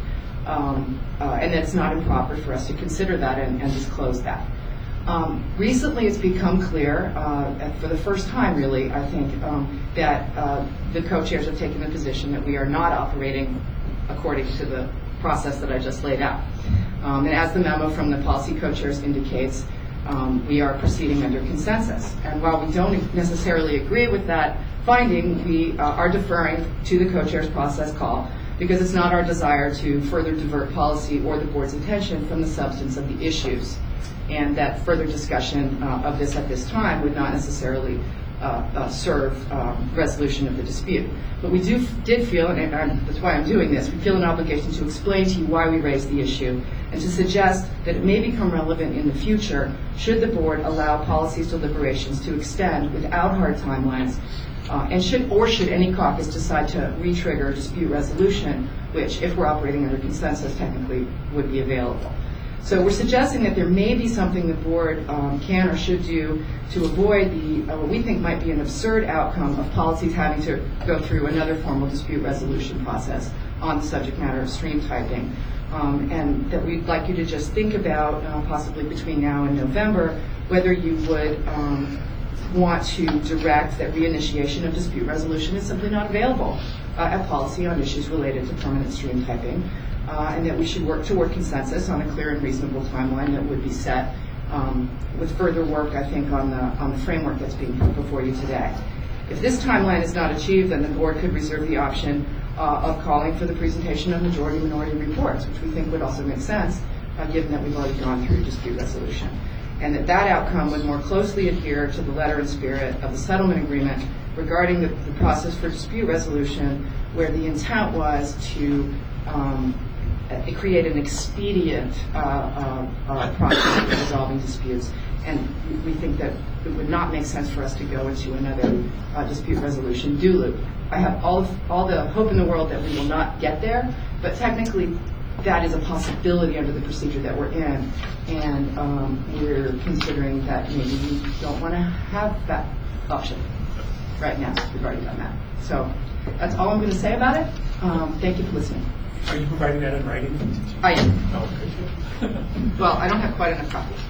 Um, uh, and that it's not improper for us to consider that and, and disclose that. Um, recently, it's become clear, uh, for the first time, really, I think, um, that uh, the co-chairs have taken the position that we are not operating according to the process that I just laid out. Um, and as the memo from the policy co-chairs indicates, um, we are proceeding under consensus. And while we don't necessarily agree with that finding, we uh, are deferring to the co-chairs process call, because it's not our desire to further divert policy or the board's attention from the substance of the issues, and that further discussion uh, of this at this time would not necessarily uh, uh, serve um, resolution of the dispute. But we do did feel, and I'm, that's why I'm doing this, we feel an obligation to explain to you why we raised the issue and to suggest that it may become relevant in the future should the board allow policy's deliberations to extend without hard timelines. Uh, and should, or should any caucus decide to re-trigger dispute resolution, which, if we're operating under consensus, technically would be available. So we're suggesting that there may be something the board um, can or should do to avoid the, uh, what we think might be an absurd outcome of policies having to go through another formal dispute resolution process on the subject matter of stream typing. Um, and that we'd like you to just think about, uh, possibly between now and November, whether you would um, want to direct that reinitiation of dispute resolution is simply not available uh, at policy on issues related to permanent stream typing, uh, and that we should work toward consensus on a clear and reasonable timeline that would be set um, with further work, I think, on the, on the framework that's being put before you today. If this timeline is not achieved, then the board could reserve the option uh, of calling for the presentation of majority-minority reports, which we think would also make sense, uh, given that we've already gone through dispute resolution. And that that outcome would more closely adhere to the letter and spirit of the settlement agreement regarding the, the process for dispute resolution, where the intent was to um, uh, create an expedient uh, uh, uh, process for resolving disputes. And we think that it would not make sense for us to go into another uh, dispute resolution do loop. I have all, of, all the hope in the world that we will not get there, but technically that is a possibility under the procedure that we're in, and um, we're considering that maybe we don't want to have that option right now regarding on that. So that's all I'm going to say about it. Um, thank you for listening. Are you providing that in writing? I am. Oh, good. Well, I don't have quite enough copies.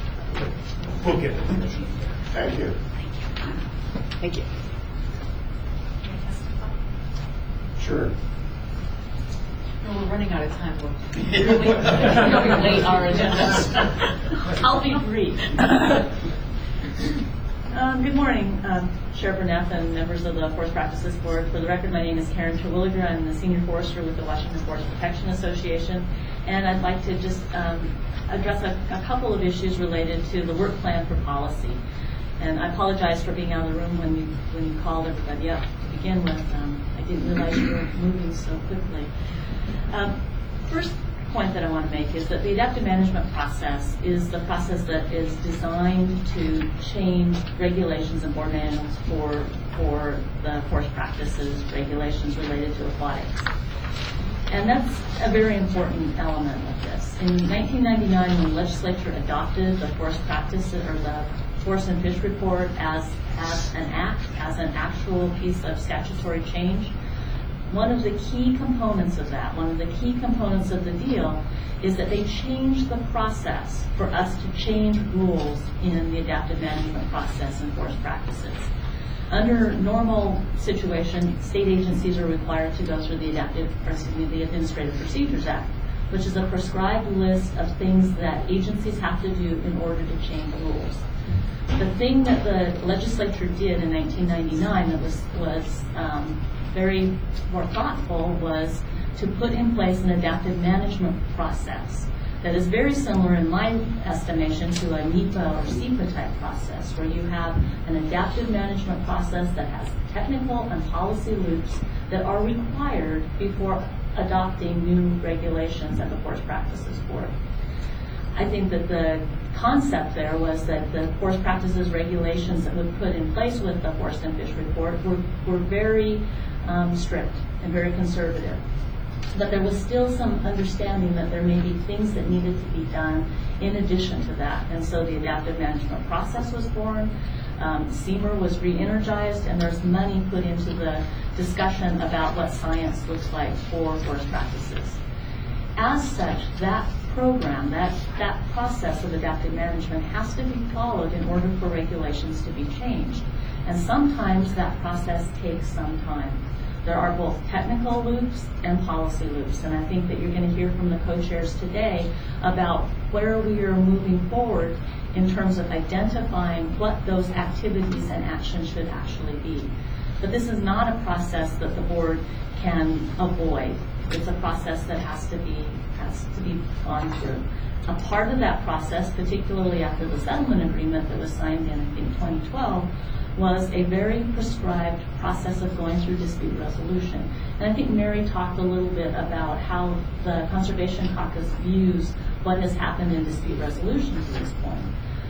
We'll get it. Thank you. Thank you. Sure. No, we're running out of time. We're really, really late our agendas. I'll be brief. Um, good morning, um, Sheriff Bernath and members of the Forest Practices Board. For the record, my name is Karen Terwilliger. I'm the Senior Forester with the Washington Forest Protection Association, and I'd like to just um, address a, a couple of issues related to the work plan for policy. And I apologize for being out of the room when you when you called everybody up to begin with. Um, I didn't realize you were moving so quickly. Um, first, point that I want to make is that the adaptive management process is the process that is designed to change regulations and board manuals for, for the forest practices, regulations related to aquatics. And that's a very important element of this. In nineteen ninety-nine, when the legislature adopted the forest practice or the Forest and Fish Report as, as an act, as an actual piece of statutory change, one of the key components of that, one of the key components of the deal is that they changed the process for us to change rules in the adaptive management process and forest practices. Under normal situation, state agencies are required to go through the adaptive, or excuse me, the Administrative Procedures Act, which is a prescribed list of things that agencies have to do in order to change rules. The thing that the legislature did in nineteen ninety-nine that was, was um, very more thoughtful was to put in place an adaptive management process that is very similar in my estimation to a NEPA or SEPA type process, where you have an adaptive management process that has technical and policy loops that are required before adopting new regulations at the Forest Practices Board. I think that the concept there was that the forest practices regulations that were put in place with the Forest and Fish Report were, were very um, strict and very conservative. But there was still some understanding that there may be things that needed to be done in addition to that. And so the adaptive management process was born. Um, SEMER was re-energized, and there's money put into the discussion about what science looks like for forest practices. As such, that program, that, that process of adaptive management has to be followed in order for regulations to be changed. And sometimes that process takes some time. There are both technical loops and policy loops, and I think that you're going to hear from the co-chairs today about where we are moving forward in terms of identifying what those activities and actions should actually be. But this is not a process that the board can avoid. It's a process that has to be has to be gone through. A part of that process, particularly after the settlement agreement that was signed in, I think, twenty twelve, was a very prescribed process of going through dispute resolution. And I think Mary talked a little bit about how the Conservation Caucus views what has happened in dispute resolution to this point.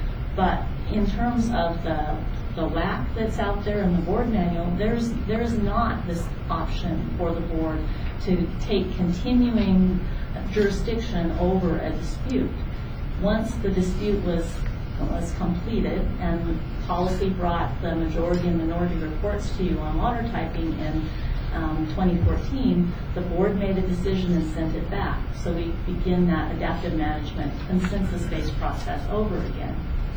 But in terms of the the W A C that's out there in the board manual, there's there is not this option for the board to take continuing jurisdiction over a dispute. Once the dispute was was completed and policy brought the majority and minority reports to you on water typing in um, twenty fourteen, the board made a decision and sent it back. So we begin that adaptive management consensus-based process over again.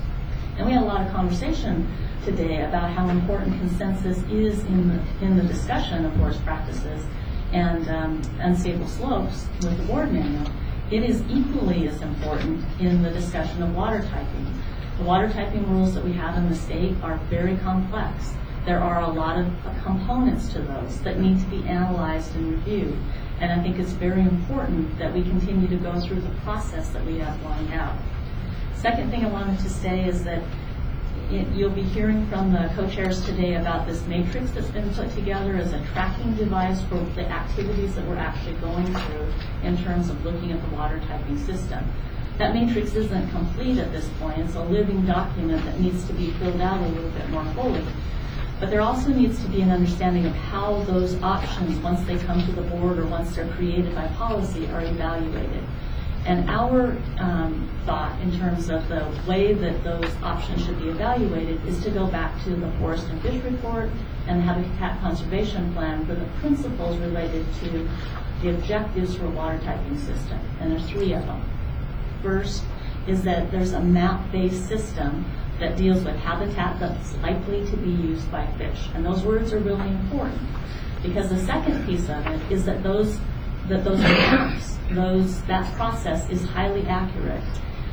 And we had a lot of conversation today about how important consensus is in the, in the discussion of forest practices and um, unstable slopes with the board manual. It is equally as important in the discussion of water typing. The water typing rules that we have in the state are very complex. There are a lot of uh, components to those that need to be analyzed and reviewed. And I think it's very important that we continue to go through the process that we have lined out. Second thing I wanted to say is that it, you'll be hearing from the co-chairs today about this matrix that's been put together as a tracking device for the activities that we're actually going through in terms of looking at the water typing system. That matrix isn't complete at this point. It's a living document that needs to be filled out a little bit more fully. But there also needs to be an understanding of how those options, once they come to the board or once they're created by policy, are evaluated. And our um, thought in terms of the way that those options should be evaluated is to go back to the Forest and Fish Report and the Habitat Conservation Plan for the principles related to the objectives for a water typing system. And there's three of them. First is that there's a map-based system that deals with habitat that's likely to be used by fish. And those words are really important because the second piece of it is that those that those maps, those that process is highly accurate.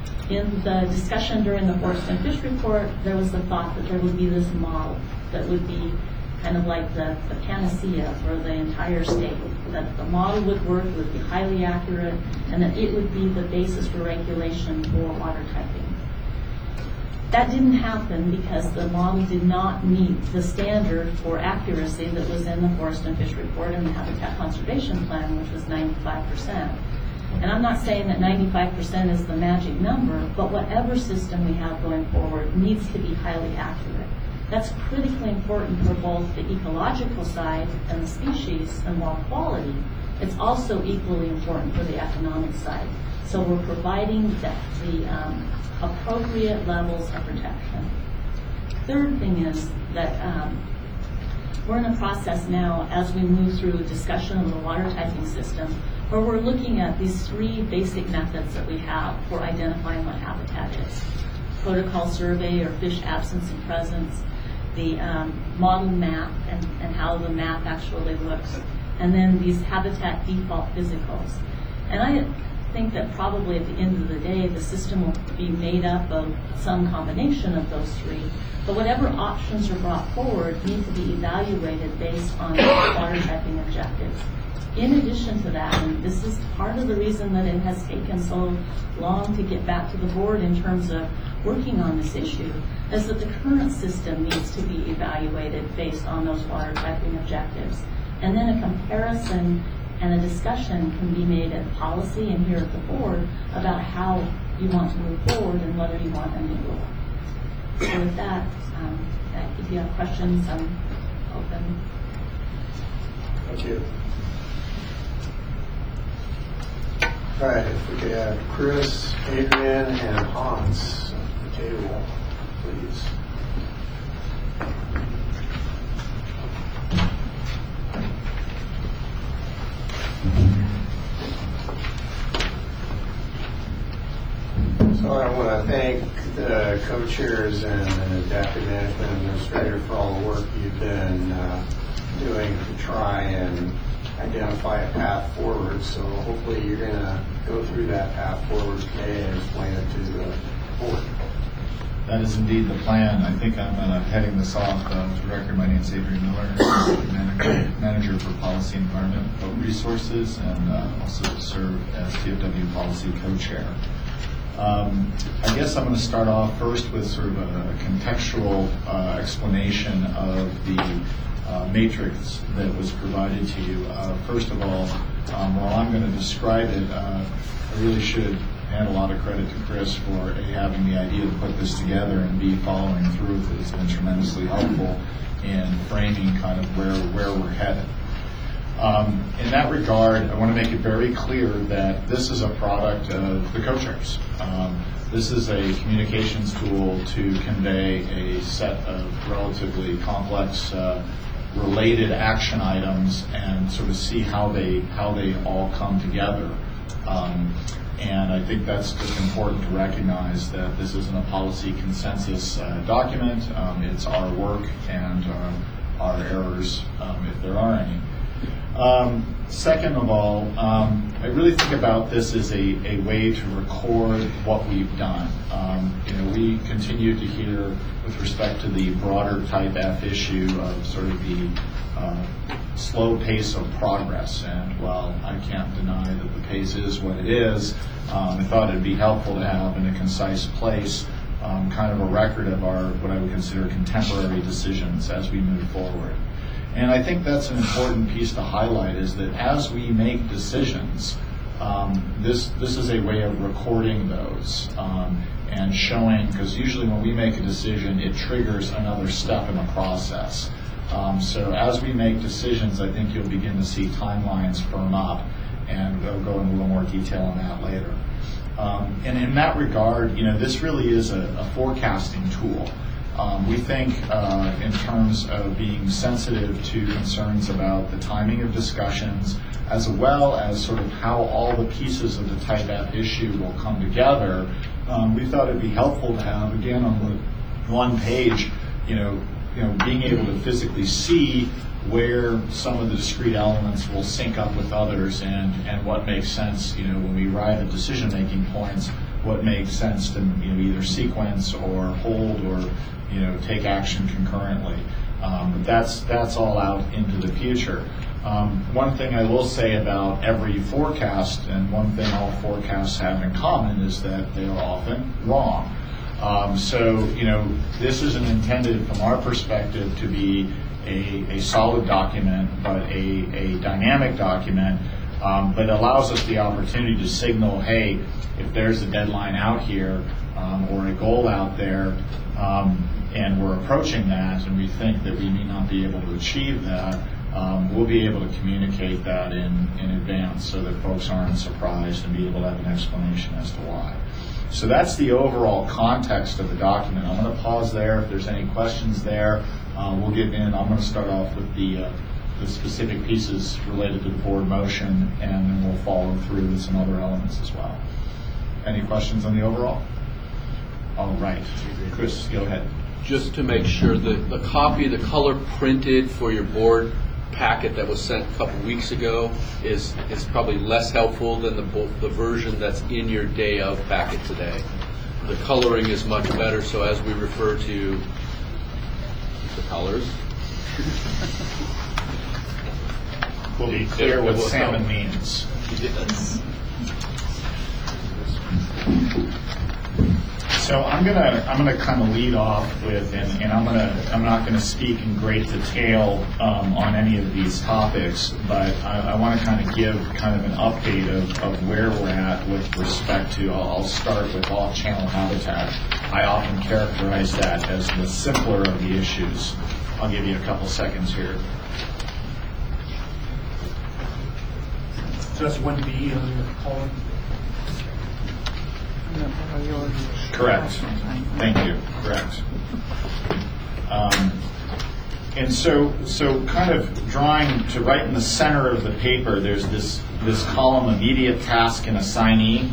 In the discussion during the Forest and Fish Report, there was the thought that there would be this model that would be kind of like the, the panacea for the entire state, that the model would work, it would be highly accurate, and that it would be the basis for regulation for water typing. That didn't happen because the model did not meet the standard for accuracy that was in the Forest and Fish Report and the Habitat Conservation Plan, which was ninety-five percent. And I'm not saying that ninety-five percent is the magic number, but whatever system we have going forward needs to be highly accurate. That's critically important for both the ecological side and the species and water quality. It's also equally important for the economic side. So we're providing the, the um, appropriate levels of protection. Third thing is that um, we're in a process now as we move through discussion of the water typing system where we're looking at these three basic methods that we have for identifying what habitat is. Protocol survey or fish absence and presence, the um, model map and, and how the map actually looks, and then these habitat default physicals. And I think that probably at the end of the day, the system will be made up of some combination of those three. But whatever options are brought forward need to be evaluated based on water typing objectives. In addition to that, and this is part of the reason that it has taken so long to get back to the board in terms of working on this issue, is that the current system needs to be evaluated based on those water typing objectives. And then a comparison and a discussion can be made at policy and here at the board about how you want to move forward and whether you want a new rule. So with that, um, if you have questions, I'm open. Thank you. All right, if we could have Chris, Adrian, and Hans at the table, please. So I want to thank the co-chairs and the adaptive management administrator for all the work you've been uh, doing to try and identify a path forward. So hopefully you're going to go through that path forward today and explain it to the board. That is indeed the plan. I think I'm uh, heading this off. Uh, for the record, my name is Adrian Miller, Assistant Manager, Manager for Policy and Environmental Resources, and uh, also serve as T F W Policy Co-Chair. Um, I guess I'm going to start off first with sort of a contextual uh, explanation of the uh, matrix that was provided to you. Uh, first of all, um, while I'm going to describe it, uh, I really should hand a lot of credit to Chris for A, having the idea to put this together, and B, following through with it. It's been tremendously helpful in framing kind of where, where we're headed. Um, in that regard, I want to make it very clear that this is a product of the co-chairs. Um, this is a communications tool to convey a set of relatively complex uh, related action items and sort of see how they how they all come together. Um, and I think that's just important to recognize that this isn't a policy consensus uh, document. Um, it's our work and uh, our errors, um, if there are any. Um, second of all, um, I really think about this as a, a way to record what we've done. Um, you know, we continue to hear with respect to the broader Type F issue of sort of the uh, slow pace of progress. And while I can't deny that the pace is what it is, um, I thought it'd be helpful to have in a concise place um, kind of a record of our, what I would consider contemporary decisions as we move forward. And I think that's an important piece to highlight, is that as we make decisions, um, this this is a way of recording those um, and showing, because usually when we make a decision, it triggers another step in the process. Um, so as we make decisions, I think you'll begin to see timelines firm up, and we'll go into a little more detail on that later. Um, and in that regard, you know, this really is a, a forecasting tool. Um, we think uh, in terms of being sensitive to concerns about the timing of discussions, as well as sort of how all the pieces of the Type F issue will come together. Um, we thought it'd be helpful to have, again, on the one page, you know, you know, being able to physically see where some of the discrete elements will sync up with others, and, and what makes sense, you know, when we arrive at decision-making points, what makes sense to, you know, either sequence or hold or, you know, take action concurrently. Um, but that's that's all out into the future. Um, one thing I will say about every forecast, and one thing all forecasts have in common, is that they are often wrong. Um, so, you know, this isn't intended from our perspective to be a, a solid document, but a, a dynamic document Um, but it allows us the opportunity to signal, hey, if there's a deadline out here um, or a goal out there, um, and we're approaching that, and we think that we may not be able to achieve that, um, we'll be able to communicate that in, in advance so that folks aren't surprised and be able to have an explanation as to why. So that's the overall context of the document. I'm going to pause there. If there's any questions there, uh, we'll get in. I'm going to start off with the, uh, the specific pieces related to the board motion, and then we'll follow through with some other elements as well. Any questions on the overall? All right. Chris, go ahead. Just to make sure that the copy, the color printed for your board packet that was sent a couple weeks ago is is probably less helpful than the the version that's in your day of packet today. The coloring is much better, so as we refer to the colors, We'll be clear what It will salmon help. means. Yes. So I'm gonna I'm gonna kind of lead off with, and, and I'm gonna I'm not gonna speak in great detail um, on any of these topics, but I, I want to kind of give kind of an update of, of where we're at with respect to. I'll, I'll start with off-channel habitat. I often characterize that as the simpler of the issues. I'll give you a couple seconds here. So that's one B on your column. Correct. Thank you. Correct. Um, and so, so kind of drawing to right in the center of the paper, there's this this column, immediate task and assignee.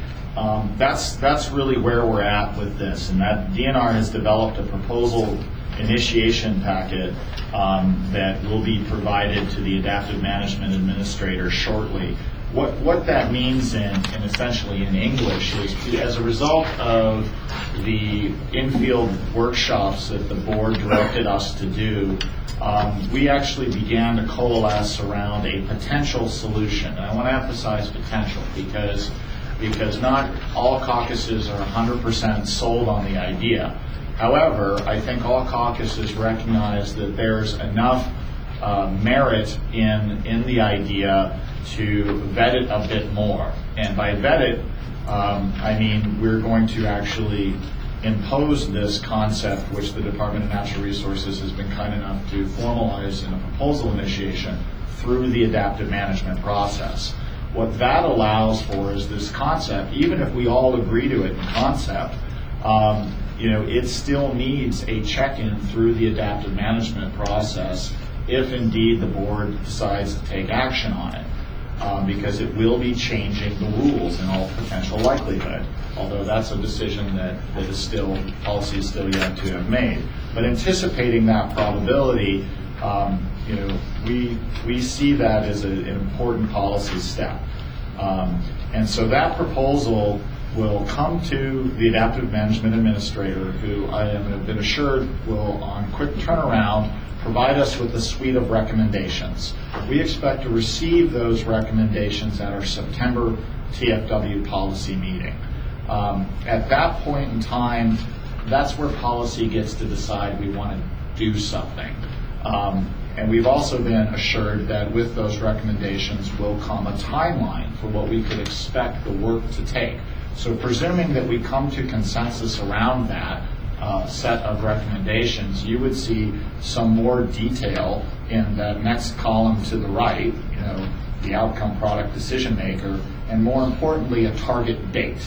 Um, that's that's really where we're at with this, and that D N R has developed a proposal initiation packet um, that will be provided to the Adaptive Management Administrator shortly. What what that means in, in essentially in English is, as a result of the in-field workshops that the board directed us to do, um, we actually began to coalesce around a potential solution. And I want to emphasize potential because because not all caucuses are one hundred percent sold on the idea. However, I think all caucuses recognize that there's enough uh, merit in in the idea to vet it a bit more. And by vet it, um, I mean we're going to actually impose this concept, which the Department of Natural Resources has been kind enough to formalize in a proposal initiation through the adaptive management process. What that allows for is this concept, even if we all agree to it in concept, um, you know, it still needs a check-in through the adaptive management process if indeed the board decides to take action on it. Um, because it will be changing the rules in all potential likelihood, although that's a decision that, that is still, policy is still yet to have made. But anticipating that probability, um, you know, we, we see that as a, an important policy step. Um, and so that proposal will come to the Adaptive Management Administrator, who I have been assured will, on quick turnaround, provide us with a suite of recommendations. We expect to receive those recommendations at our September T F W policy meeting. Um, at that point in time, that's where policy gets to decide we want to do something. Um, and we've also been assured that with those recommendations will come a timeline for what we could expect the work to take. So presuming that we come to consensus around that, Uh, set of recommendations, you would see some more detail in the next column to the right, you know, the outcome product decision maker, and more importantly, a target date.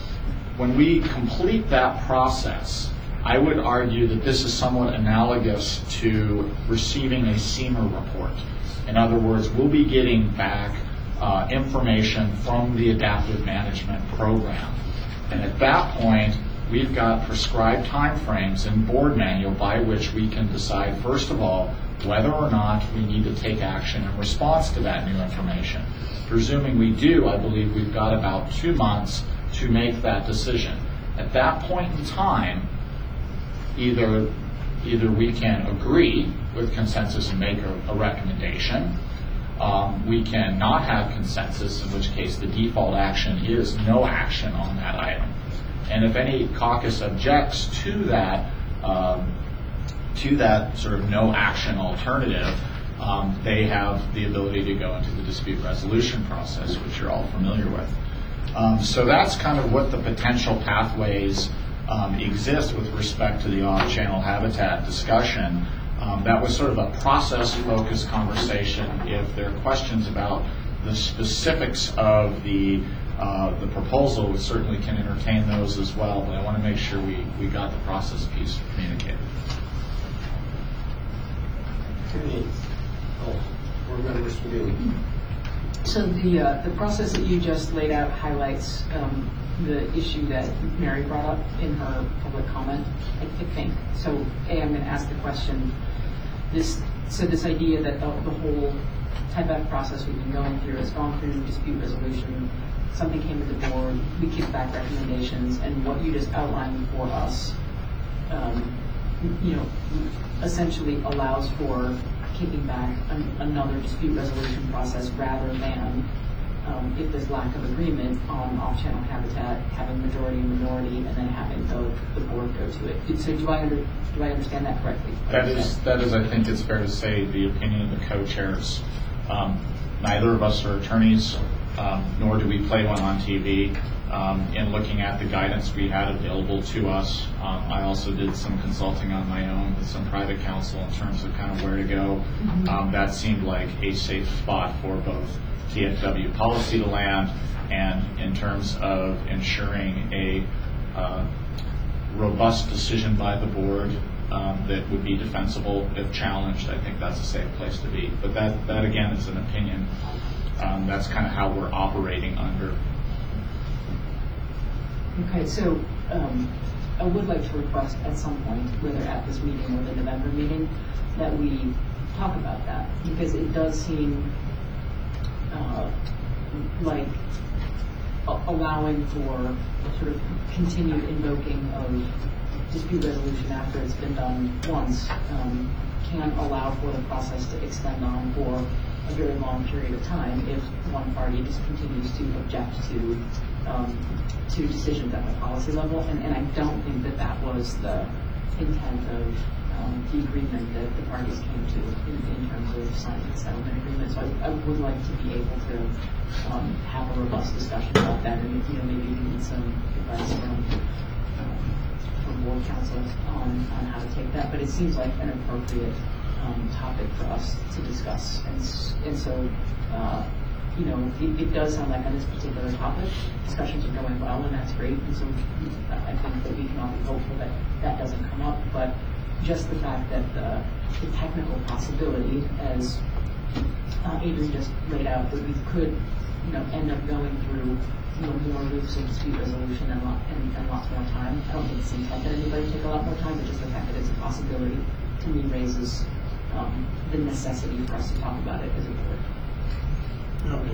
When we complete that process, I would argue that this is somewhat analogous to receiving a SEMA report. In other words, we'll be getting back uh, information from the adaptive management program. And at that point, we've got prescribed timeframes in board manual by which we can decide, first of all, whether or not we need to take action in response to that new information. Presuming we do, I believe we've got about two months to make that decision. At that point in time, either, either we can agree with consensus and make a, a recommendation, um, we can not have consensus, in which case the default action is no action on that item. And if any caucus objects to that, um, to that sort of no action alternative, um, they have the ability to go into the dispute resolution process, which you're all familiar with. Um, so that's kind of what the potential pathways um, exist with respect to the off-channel habitat discussion. Um, that was sort of a process-focused conversation. If there are questions about the specifics of the uh, the proposal, we certainly can entertain those as well, but I want to make sure we, we got the process piece communicated. Okay. Oh, Board Member Swedini. So the uh, the process that you just laid out highlights um, the issue that Mary brought up in her public comment, I, I think. So A, I'm going to ask the question, this so this idea that the, the whole Type F process we've been going through has gone through dispute resolution, something came to the board, we kicked back recommendations, and what you just outlined for us, um, you know, essentially allows for kicking back an, another dispute resolution process rather than, um, if there's lack of agreement on off-channel habitat, having majority and minority, and then having the, the board go to it. So do I under, do I understand that correctly? That is, that is, I think it's fair to say, the opinion of the co-chairs. Um, neither of us are attorneys, um, nor do we play one on T V. Um, in looking at the guidance we had available to us, um, I also did some consulting on my own with some private counsel in terms of kind of where to go. Mm-hmm. Um, that seemed like a safe spot for both T F W policy to land and in terms of ensuring a uh, robust decision by the board um, that would be defensible if challenged. I think that's a safe place to be. But that, that again, is an opinion. Um, that's kind of how we're operating under. Okay, so um, I would like to request at some point, whether at this meeting or the November meeting, that we talk about that, because it does seem uh, like a- allowing for sort of continued invoking of dispute resolution after it's been done once um, can allow for the process to extend on for a very long period of time if one party just continues to object to um, to decisions at the policy level, and, and I don't think that that was the intent of um, the agreement that the parties came to in, in terms of signing the settlement agreement. So I, I would like to be able to um, have a robust discussion about that, and you know maybe you need some advice from um, from board counsel on, on how to take that. But it seems like an appropriate um, topic for us to discuss, and and so. Uh, You know, it, it does sound like on this particular topic, discussions are going well, and that's great. And so I think that we can all be hopeful that that doesn't come up. But just the fact that the, the technical possibility, as uh, Adrian just laid out, that we could, you know, end up going through, you know, more loops of dispute resolution and, lot, and, and lots more time. I don't think it's intent that anybody take a lot more time, but just the fact that it's a possibility to me raises um, the necessity for us to talk about it as a board. Okay.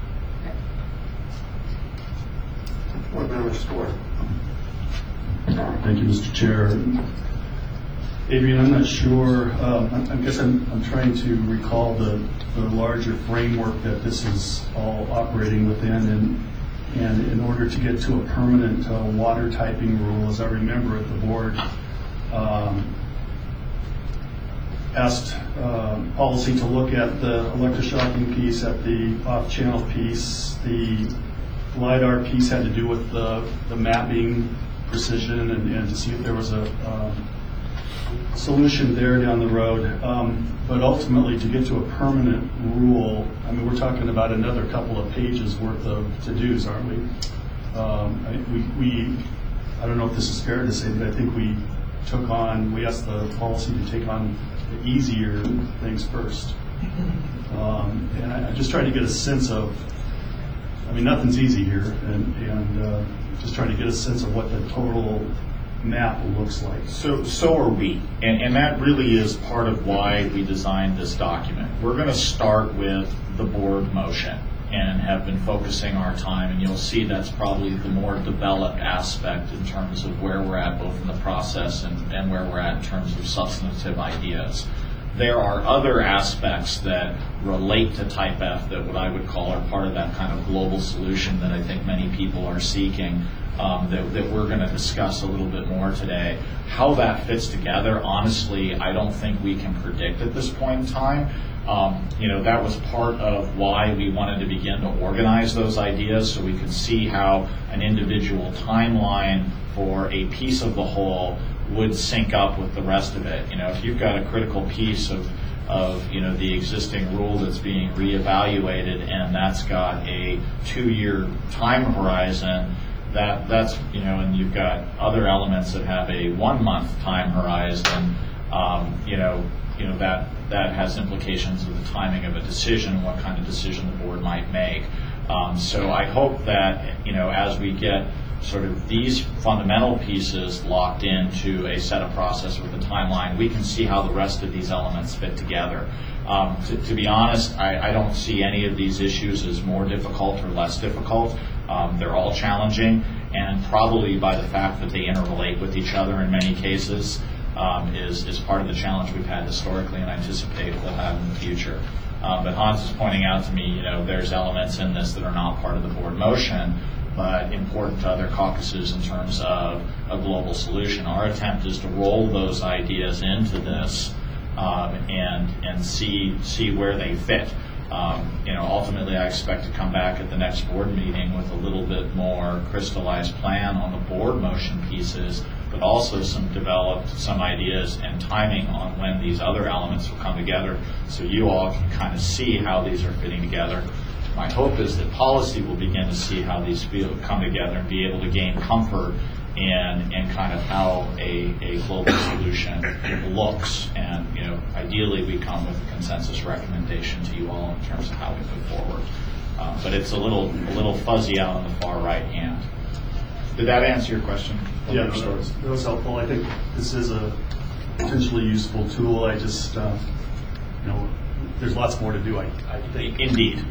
Board Member Sport. Thank you, Mister Chair. Adrian, I'm not sure, um, I, I guess I'm, I'm trying to recall the, the larger framework that this is all operating within, and, and in order to get to a permanent uh, water typing rule, as I remember it, the board um, asked uh, policy to look at the electroshocking piece, at the off-channel piece. The LiDAR piece had to do with the, the mapping precision and, and to see if there was a um, solution there down the road. Um, but ultimately, to get to a permanent rule, I mean, we're talking about another couple of pages worth of to-dos, aren't we? Um, I, we, we, I don't know if this is fair to say, but I think we took on, we asked the policy to take on the easier things first. Um, and I, I just trying to get a sense of, I mean, nothing's easy here, and, and uh, just trying to get a sense of what the total map looks like. So, so are we, and, and that really is part of why we designed this document. We're going to start with the board motion and have been focusing our time, and you'll see that's probably the more developed aspect in terms of where we're at both in the process and, and where we're at in terms of substantive ideas. There are other aspects that relate to Type F that what I would call are part of that kind of global solution that I think many people are seeking, um, that, that we're going to discuss a little bit more today. How that fits together, honestly, I don't think we can predict at this point in time. Um, you know, that was part of why we wanted to begin to organize those ideas, so we could see how an individual timeline for a piece of the whole would sync up with the rest of it. You know, if you've got a critical piece of, of you know, the existing rule that's being reevaluated, and that's got a two-year time horizon, that that's, you know, and you've got other elements that have a one-month time horizon, um, you know, you know, that that has implications of the timing of a decision, what kind of decision the board might make. Um, so I hope that, you know, as we get sort of these fundamental pieces locked into a set of process with a timeline, we can see how the rest of these elements fit together. Um, to, to be honest, I, I don't see any of these issues as more difficult or less difficult. Um, they're all challenging, and probably by the fact that they interrelate with each other in many cases um, is, is part of the challenge we've had historically and anticipate we'll have in the future. Um, but Hans is pointing out to me, you know, there's elements in this that are not part of the board motion, but important to other caucuses in terms of a global solution. Our attempt is to roll those ideas into this um, and and see see where they fit. Um, you know, ultimately, I expect to come back at the next board meeting with a little bit more crystallized plan on the board motion pieces, but also some developed some ideas and timing on when these other elements will come together, so you all can kind of see how these are fitting together. My hope is that policy will begin to see how these feel, come together and be able to gain comfort in, in kind of how a, a global solution looks. And, you know, ideally we come with a consensus recommendation to you all in terms of how we move forward. Um, but it's a little a little fuzzy out on the far right hand. Did that answer your question? Yeah, no, that was, that was helpful. I think this is a potentially useful tool. I just, uh, you know, there's lots more to do, I, I think. Indeed.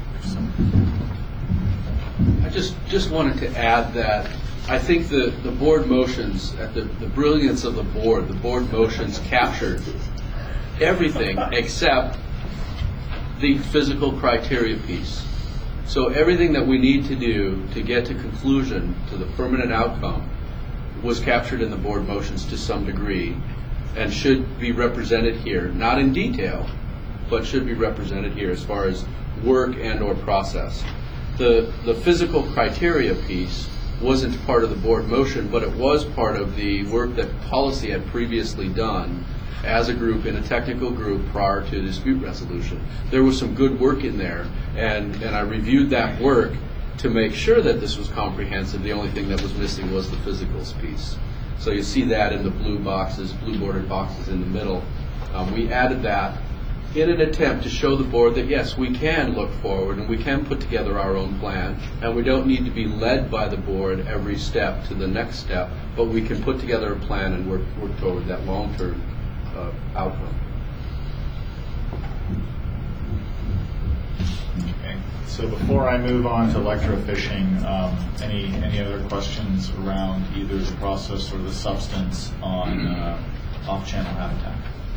I just just wanted to add that I think the, the board motions, at the, the brilliance of the board, the board motions captured everything except the physical criteria piece. So everything that we need to do to get to conclusion, to the permanent outcome, was captured in the board motions to some degree and should be represented here, not in detail, but should be represented here as far as work and or process. The, the physical criteria piece wasn't part of the board motion, but it was part of the work that policy had previously done as a group, in a technical group, prior to dispute resolution. There was some good work in there, and, and I reviewed that work to make sure that this was comprehensive. The only thing that was missing was the physicals piece. So you see that in the blue boxes, blue bordered boxes in the middle. Um, we added that in an attempt to show the board that yes, we can look forward and we can put together our own plan, and we don't need to be led by the board every step to the next step, but we can put together a plan and work, work toward that long-term uh, outcome. Okay. So before I move on to electrofishing, um, any any other questions around either the process or the substance on uh, off-channel habitat?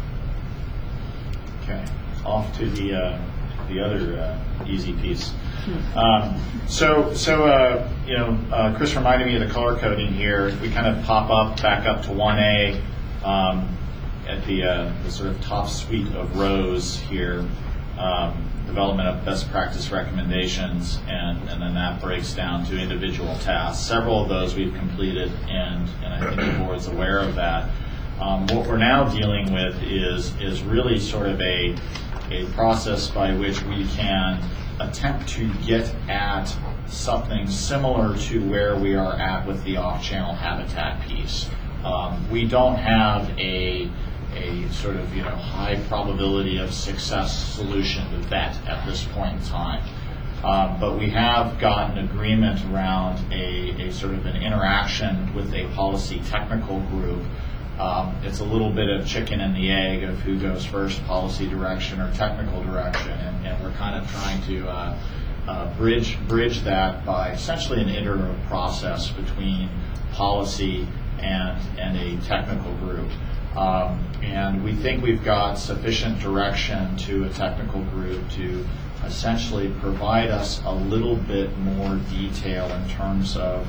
Okay, off to the uh, the other uh, easy piece. Um, so, so uh, you know, uh, Chris reminded me of the color coding here. If we kind of pop up, back up to one A um, at the, uh, the sort of top suite of rows here, um, development of best practice recommendations, and, and then that breaks down to individual tasks. Several of those we've completed, and, and I think the board's aware of that. Um, what we're now dealing with is is really sort of a a process by which we can attempt to get at something similar to where we are at with the off-channel habitat piece. Um, we don't have a a sort of you know high probability of success solution to vet at this point in time. Um, but we have gotten agreement around a, a sort of an interaction with a policy technical group. Um, it's a little bit of chicken and the egg of who goes first, policy direction or technical direction, and, and we're kind of trying to uh, uh, bridge bridge that by essentially an iterative process between policy and and a technical group. Um, and we think we've got sufficient direction to a technical group to essentially provide us a little bit more detail in terms of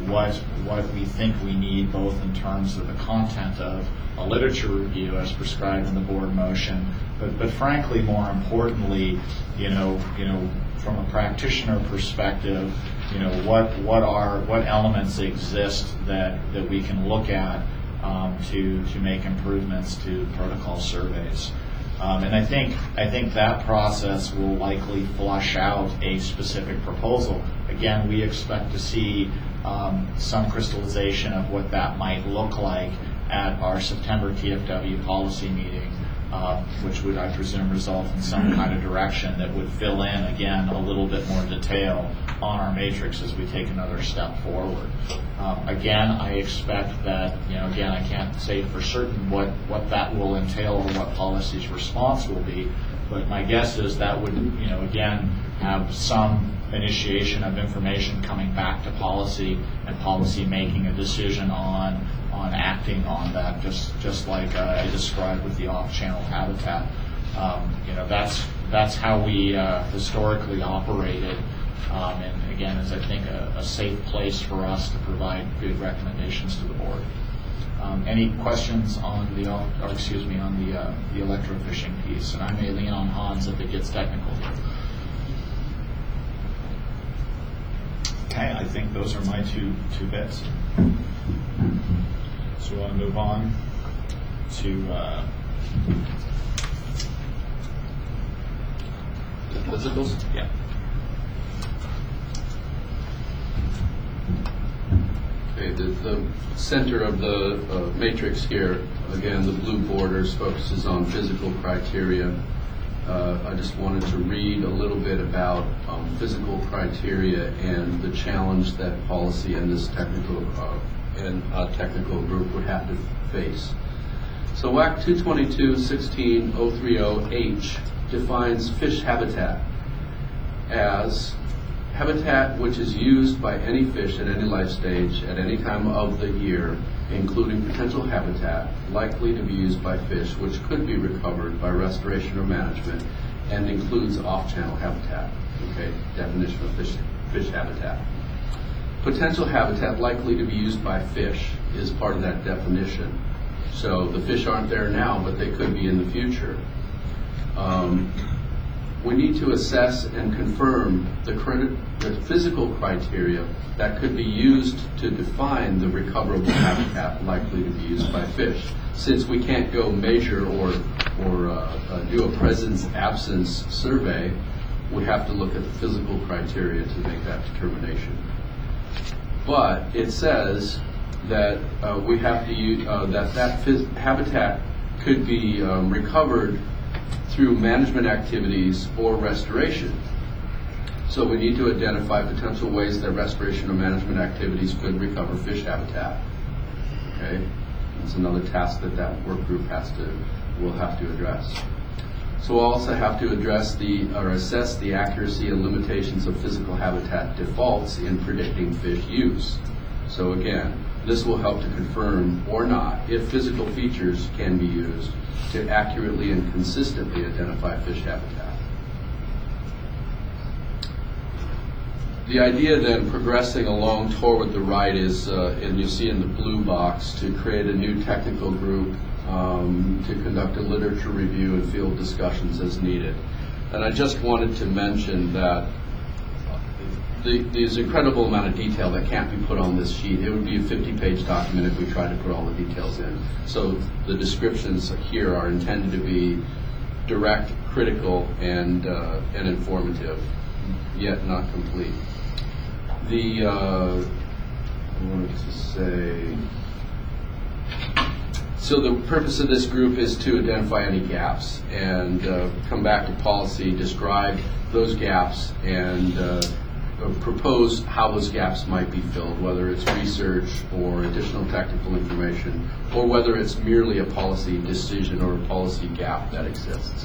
what what we think we need, both in terms of the content of a literature review as prescribed in the board motion, but but frankly, more importantly, you know, you know, from a practitioner perspective, you know, what what are what elements exist that that we can look at um, to to make improvements to protocol surveys. Um, and I think I think that process will likely flush out a specific proposal. Again, we expect to see um, some crystallization of what that might look like at our September T F W policy meeting, uh, which would, I presume, result in some kind of direction that would fill in, again, a little bit more detail on our matrix as we take another step forward. Um, again, I expect that, you know, again, I can't say for certain what, what that will entail or what policy's response will be, but my guess is that would, you know, again, have some initiation of information coming back to policy and policy making a decision on on acting on that, just just like uh, I described with the off-channel habitat. Um, you know, that's that's how we uh, historically operated, um, and again, is I think a, a safe place for us to provide good recommendations to the board. Um, any questions on the, or excuse me, on the uh, the electrofishing piece? And I may lean on Hans if it gets technical here. Okay, I think those are my two two bits. So we want to move on to uh, The physicals? yeah. Okay, the, the center of the uh, matrix here, again, the blue borders focuses on physical criteria. Uh, I just wanted to read a little bit about um, physical criteria and the challenge that policy and this technical uh, and uh, technical group would have to face. So W A C two twenty-two dash sixteen oh three oh H defines fish habitat as habitat which is used by any fish at any life stage at any time of the year, including potential habitat likely to be used by fish which could be recovered by restoration or management, and includes off-channel habitat. Okay, definition of fish, fish habitat. Potential habitat likely to be used by fish is part of that definition. So the fish aren't there now, but they could be in the future. Um, we need to assess and confirm the, credit, the physical criteria that could be used to define the recoverable habitat likely to be used by fish. Since we can't go measure or, or uh, uh, do a presence-absence survey, we have to look at the physical criteria to make that determination. But it says that uh, we have to use, uh, that that habitat could be um, recovered through management activities or restoration. So we need to identify potential ways that restoration or management activities could recover fish habitat. Okay, that's another task that that work group has to will have to address. So we'll also have to address the or assess the accuracy and limitations of physical habitat defaults in predicting fish use. So again, this will help to confirm or not if physical features can be used to accurately and consistently identify fish habitat. The idea then progressing along toward the right is, uh, and you see in the blue box, to create a new technical group um, to conduct a literature review and field discussions as needed. And I just wanted to mention that the, there's an incredible amount of detail that can't be put on this sheet. It would be a fifty page document if we tried to put all the details in. So the descriptions here are intended to be direct, critical, and, uh, and informative, yet not complete. The, uh, I wanted to say, so the purpose of this group is to identify any gaps and uh, come back to policy, describe those gaps, and uh, propose how those gaps might be filled, whether it's research or additional technical information, or whether it's merely a policy decision or a policy gap that exists.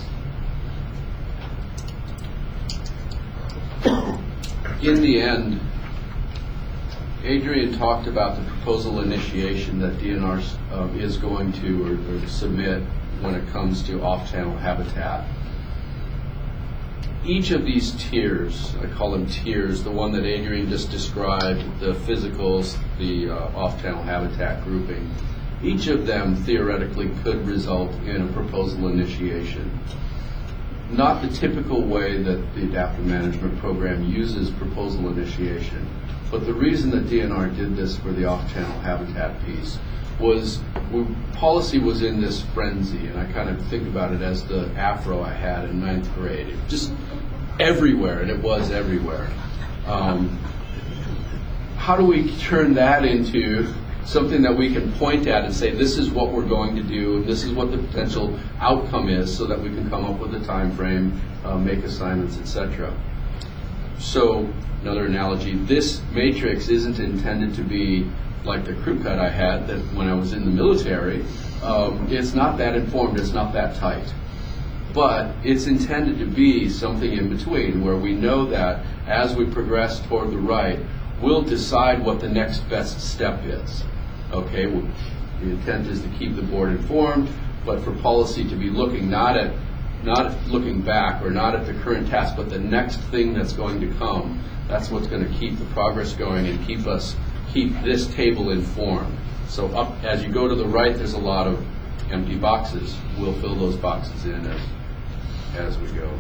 In the end, Adrian talked about the proposal initiation that D N R uh, is going to or, or submit when it comes to off-channel habitat. each of these tiers, I call them tiers, the one that Adrian just described, the physicals, the uh, off-channel habitat grouping, each of them theoretically could result in a proposal initiation. Not the typical way that the adaptive management program uses proposal initiation, but the reason that D N R did this for the off-channel habitat piece was we, policy was in this frenzy, and I kind of think about it as the afro I had in ninth grade. It just everywhere, and it was everywhere. Um, how do we turn that into something that we can point at and say, this is what we're going to do, and this is what the potential outcome is, so that we can come up with a time frame, uh, make assignments, et cetera. So, another analogy, this matrix isn't intended to be like the crew cut I had that when I was in the military. Um, it's not that informed, it's not that tight. But it's intended to be something in between, where we know that as we progress toward the right, we'll decide what the next best step is. Okay, well, the intent is to keep the board informed, but for policy to be looking not at not looking back or not at the current task, but the next thing that's going to come. That's what's going to keep the progress going and keep us keep this table informed. So up as you go to the right, there's a lot of empty boxes. We'll fill those boxes in as as we go.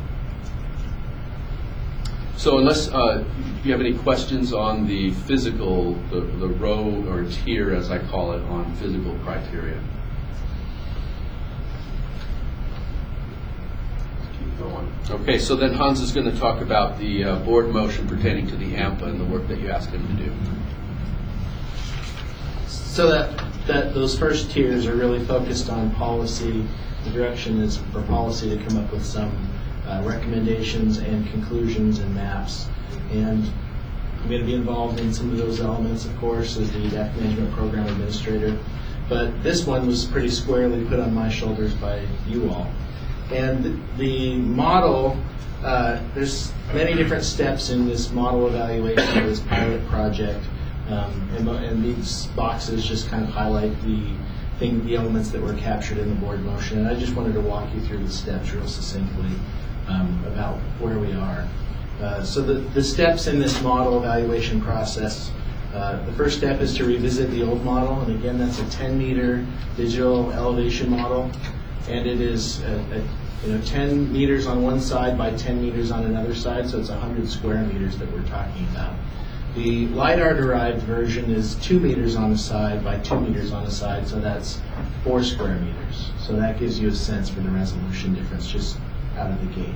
So unless uh, you have any questions on the physical, the, the row or tier, as I call it, on physical criteria. Let's keep going. Okay, so then Hans is going to talk about the uh, board motion pertaining to the A M P A and the work that you asked him to do. So that, that those first tiers are really focused on policy. The direction is for policy to come up with some uh, recommendations and conclusions and maps. And I'm going to be involved in some of those elements, of course, as the adaptive management program administrator. But this one was pretty squarely put on my shoulders by you all. And the, the model, uh, there's many different steps in this model evaluation of this pilot project. Um, and, and these boxes just kind of highlight the thing, the elements that were captured in the board motion. And I just wanted to walk you through the steps real succinctly um, about where we are. Uh, so the, the steps in this model evaluation process, uh, the first step is to revisit the old model. And again, that's a ten meter digital elevation model. And it is a, a, you know, ten meters on one side by ten meters on another side. So it's one hundred square meters that we're talking about. The LiDAR-derived version is two meters on the side by two meters on the side, so that's four square meters. So that gives you a sense for the resolution difference just out of the gate.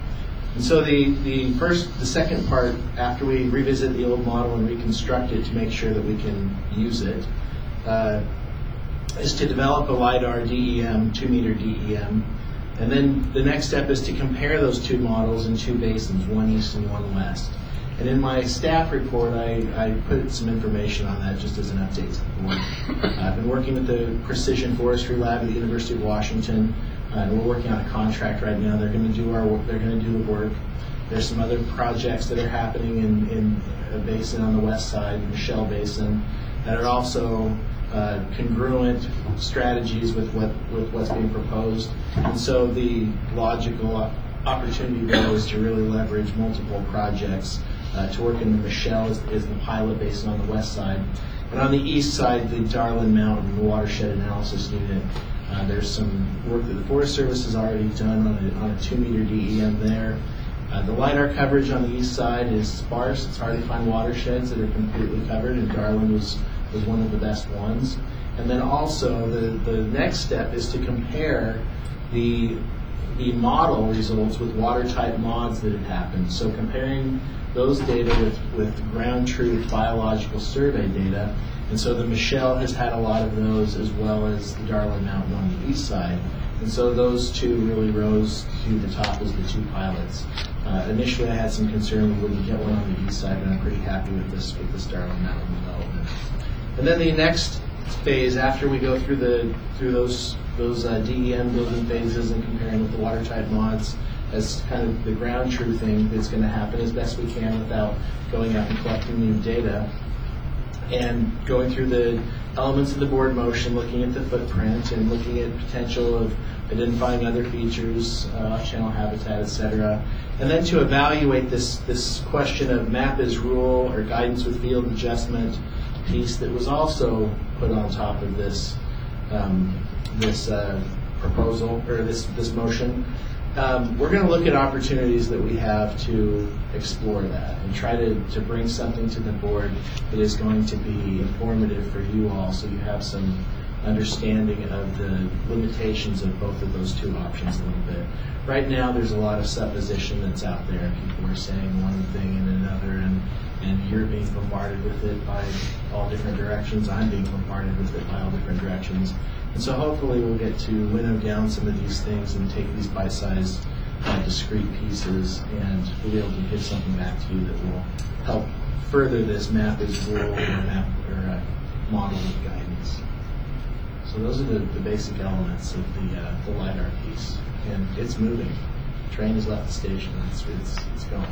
And so the, the first, the second part, after we revisit the old model and reconstruct it to make sure that we can use it, uh, is to develop a LiDAR D E M, two meter D E M. And then the next step is to compare those two models in two basins, one east and one west. And in my staff report, I, I put some information on that just as an update to the board. Uh, I've been working with the Precision Forestry Lab at the University of Washington, uh, and we're working on a contract right now. They're going to do our work. They're going to do the work. There's some other projects that are happening in, in a basin on the west side, Michelle Basin, that are also uh, congruent strategies with what with what's being proposed. And so the logical opportunity there is to really leverage multiple projects. Uh, to work in the Michelle is, is the pilot basin on the west side. And on the east side, the Darlin Mountain, the watershed analysis unit. Uh, there's some work that the Forest Service has already done on a, on a two meter D E M there. Uh, the LiDAR coverage on the east side is sparse. It's hard to find watersheds that are completely covered, and Darlin was, was one of the best ones. And then also, the, the next step is to compare the, the model results with water type mods that had happened. So comparing those data with, with ground truth biological survey data. And so the Michelle has had a lot of those, as well as the Darlin Mountain on the east side. And so those two really rose to the top as the two pilots. Uh, initially I had some concern we wouldn't get one on the east side, but I'm pretty happy with this with this Darlin Mountain development. And then the next phase, after we go through the through those those uh, D E M building phases and comparing with the water type mods, as kind of the ground truthing that's going to happen as best we can without going out and collecting new data, and going through the elements of the board motion, looking at the footprint and looking at potential of identifying other features, uh, channel habitat, et cetera. And then to evaluate this, this question of map as rule or guidance with field adjustment piece that was also put on top of this, um, this uh, proposal or this, this motion. Um, we're going to look at opportunities that we have to explore that and try to, to bring something to the board that is going to be informative for you all, so you have some understanding of the limitations of both of those two options a little bit. Right now there's a lot of supposition that's out there. People are saying one thing and another, and, and you're being bombarded with it by all different directions. I'm being bombarded with it by all different directions. And so hopefully we'll get to winnow down some of these things and take these bite-sized, uh, discrete pieces, and we'll be able to give something back to you that will help further this map as rule or map or uh, model of guidance. So those are the, the basic elements of the, uh, the LiDAR piece, and it's moving. The train has left the station. It's it's, it's going.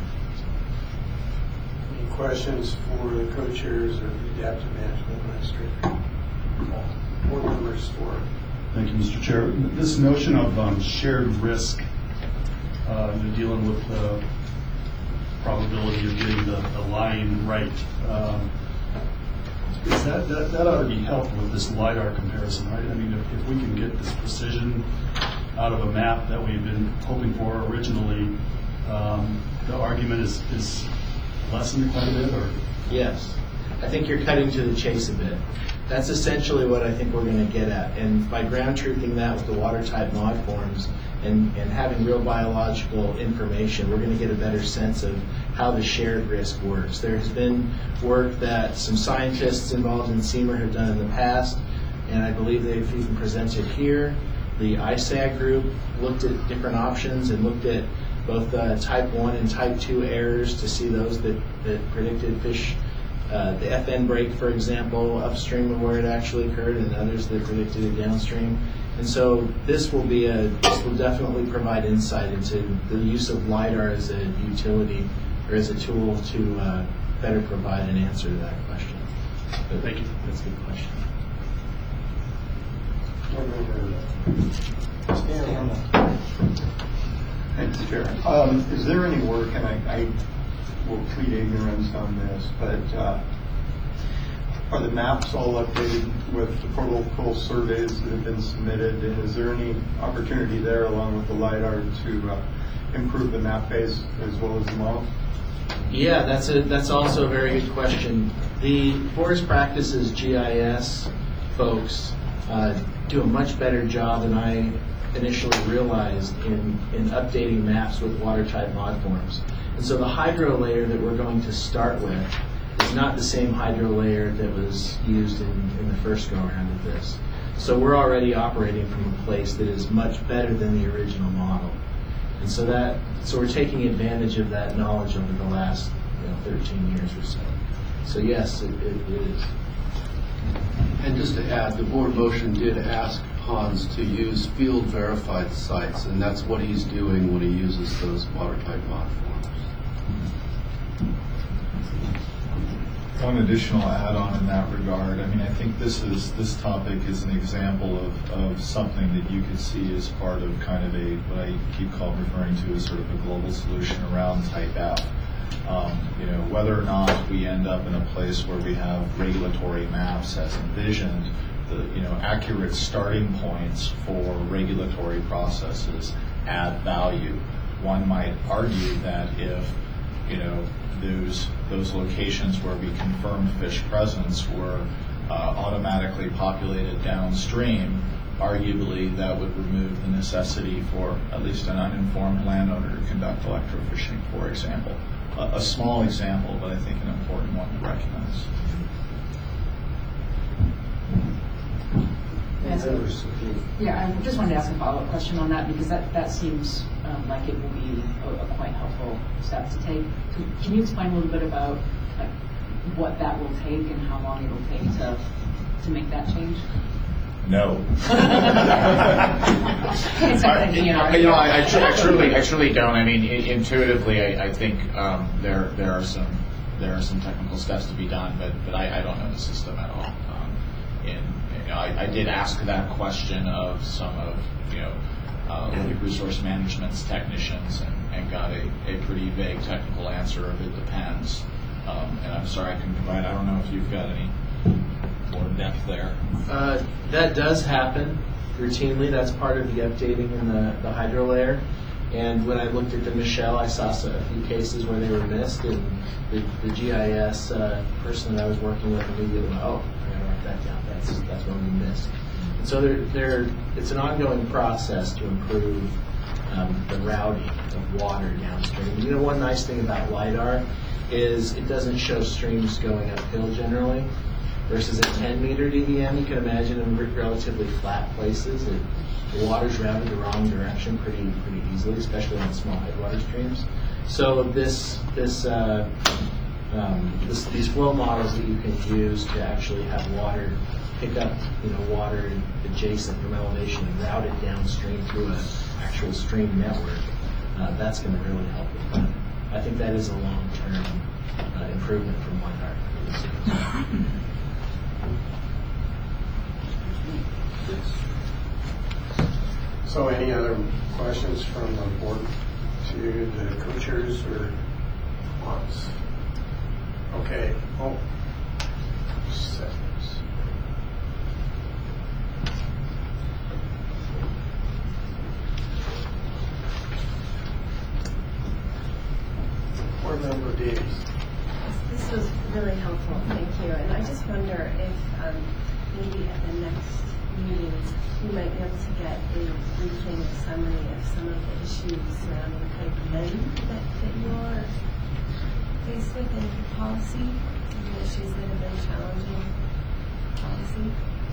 Any questions for the co-chairs of the Adaptive Management Administrator? Board members for. Thank you, Mister Chair. This notion of um, shared risk, uh, you're dealing with the probability of getting the, the line right. Um, is that, that, that ought to be helped with this LiDAR comparison, right? I mean, if, if we can get this precision out of a map that we've been hoping for originally, um, the argument is, is lessened quite a bit, or? Yes. I think you're cutting to the chase a bit. That's essentially what I think we're going to get at. And by ground truthing that with the water type mod forms and, and having real biological information, we're going to get a better sense of how the shared risk works. There has been work that some scientists involved in C E M R have done in the past, and I believe they've even presented here. The I S A G group looked at different options and looked at both uh, type one and type two errors to see those that, that predicted fish. Uh, the F N break, for example, upstream of where it actually occurred, and others that predicted it downstream. And so this will be a, this will definitely provide insight into the use of LiDAR as a utility or as a tool to uh, better provide an answer to that question. But thank you. That's a good question. Thank you, Chair. Um, is there any work, and I, I will plead ignorance on this, but uh, are the maps all updated with the local surveys that have been submitted? And is there any opportunity there, along with the LiDAR, to uh, improve the map base as well as the model? Yeah, that's a that's also a very good question. The Forest Practices G I S folks uh, do a much better job than I initially realized in, in updating maps with water type mod forms. And so the hydro layer that we're going to start with is not the same hydro layer that was used in, in the first go around of this. So we're already operating from a place that is much better than the original model. And so that so we're taking advantage of that knowledge over the last you know, thirteen years or so. So yes, it, it, it is. And just to add, the board motion did ask Hans to use field verified sites, and that's what he's doing when he uses those water type mod forms. One additional add-on in that regard, I mean, I think this is this topic is an example of, of something that you could see as part of kind of a, what I keep call, referring to as sort of a global solution around type F. Um, you know, whether or not we end up in a place where we have regulatory maps as envisioned, the, you know, accurate starting points for regulatory processes add value. One might argue that if, you know, those those locations where we confirmed fish presence were uh, automatically populated downstream, arguably that would remove the necessity for at least an uninformed landowner to conduct electrofishing, for example. A, a small example, but I think an important one to recognize. Yeah, I just wanted to ask a follow-up question on that, because that, that seems um, like it will be a, a quite helpful step to take. Can, can you explain a little bit about like, what that will take and how long it will take to, to make that change? No. It's I, you know, you know, I, I, tr- I truly, I truly don't. I mean, I- intuitively, I, I think um, there there are some there are some technical steps to be done, but, but I, I don't know the system at all. Um, and, you know, I, I did ask that question of some of, you know, uh, Lake Resource Management's technicians and, and got a, a pretty vague technical answer of it depends. Um, and I'm sorry I couldn't provide, I don't know if you've got any more depth there. Uh, that does happen routinely. That's part of the updating in the, the hydro layer. And when I looked at the Michelle, I saw some, a few cases where they were missed, and the, the G I S uh, person that I was working with immediately went, oh, I gotta write that down. That's that's what we missed. And so there, there, it's an ongoing process to improve um, the routing of water downstream. You know, one nice thing about LiDAR is it doesn't show streams going uphill generally, versus a ten meter D V M. You can imagine in relatively flat places, it, the water's routed the wrong direction pretty pretty easily, especially on small headwater streams. So this this, uh, um, this these flow models that you can use to actually have water pick up, you know, water adjacent from elevation and route it downstream through an actual stream network. Uh, that's going to really help with that. I think that is a long-term uh, improvement from LiDAR. So any other questions from the board to the co-chairs or wants? Okay. Oh, seconds. Board member Davies. This was really helpful, thank you. And I just wonder if um, maybe at the next meeting, you might be able to get a briefing summary of some of the issues surrounding kind of men that, that you're faced with in policy, the issues that have been challenging policy,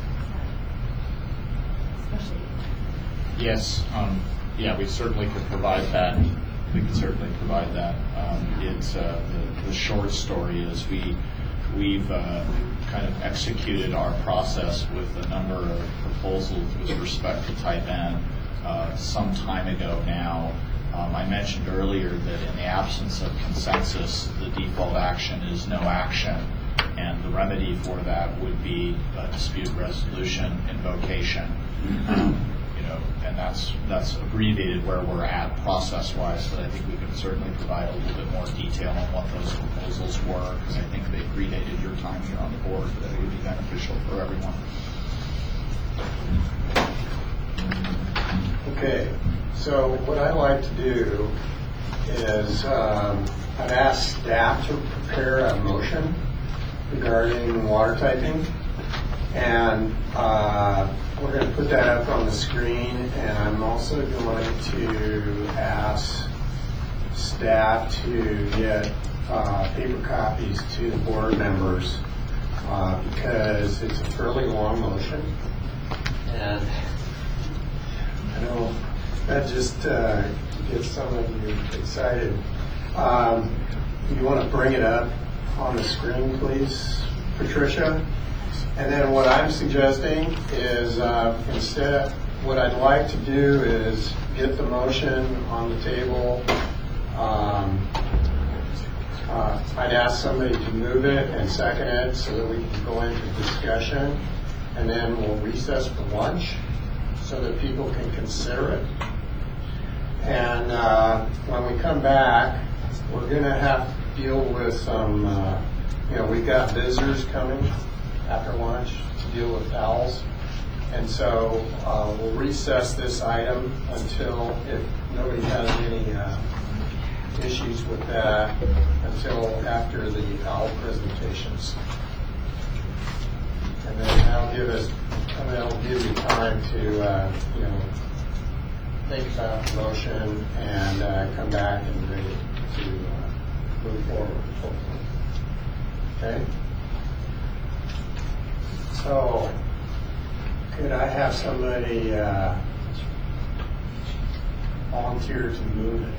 especially. Yes, um, yeah, we certainly could provide that. We could certainly provide that. Um, it's uh, the, the short story is we we've uh, kind of executed our process with a number of proposals with respect to Type N uh, some time ago now. Um, I mentioned earlier that in the absence of consensus, the default action is no action, and the remedy for that would be a dispute resolution invocation. Um, you know, and that's that's abbreviated where we're at process-wise, but I think we could certainly provide a little bit more detail on what those proposals were, because I think they predated your time here on the board, that it would be beneficial for everyone. Okay, so what I'd like to do is um, I've asked staff to prepare a motion regarding water typing, and uh, we're going to put that up on the screen, and I'm also going to ask staff to get uh, paper copies to the board members uh, because it's a fairly long motion, and I know that just uh, gets some of you excited. Um, you want to bring it up on the screen, please, Patricia? And then what I'm suggesting is uh, instead, what I'd like to do is get the motion on the table. Um, uh, I'd ask somebody to move it and second it so that we can go into discussion, and then we'll recess for lunch so that people can consider it. And uh, when we come back, we're going to have to deal with some, uh, you know, we've got visitors coming after lunch to deal with owls. And so uh, we'll recess this item until, if nobody has any uh, issues with that, until after the owl presentations. And then that'll give us, and that'll give you time to, uh, you know, think about the motion and uh, come back and ready to uh, move forward, hopefully. Okay? So, could I have somebody uh, volunteer to move it?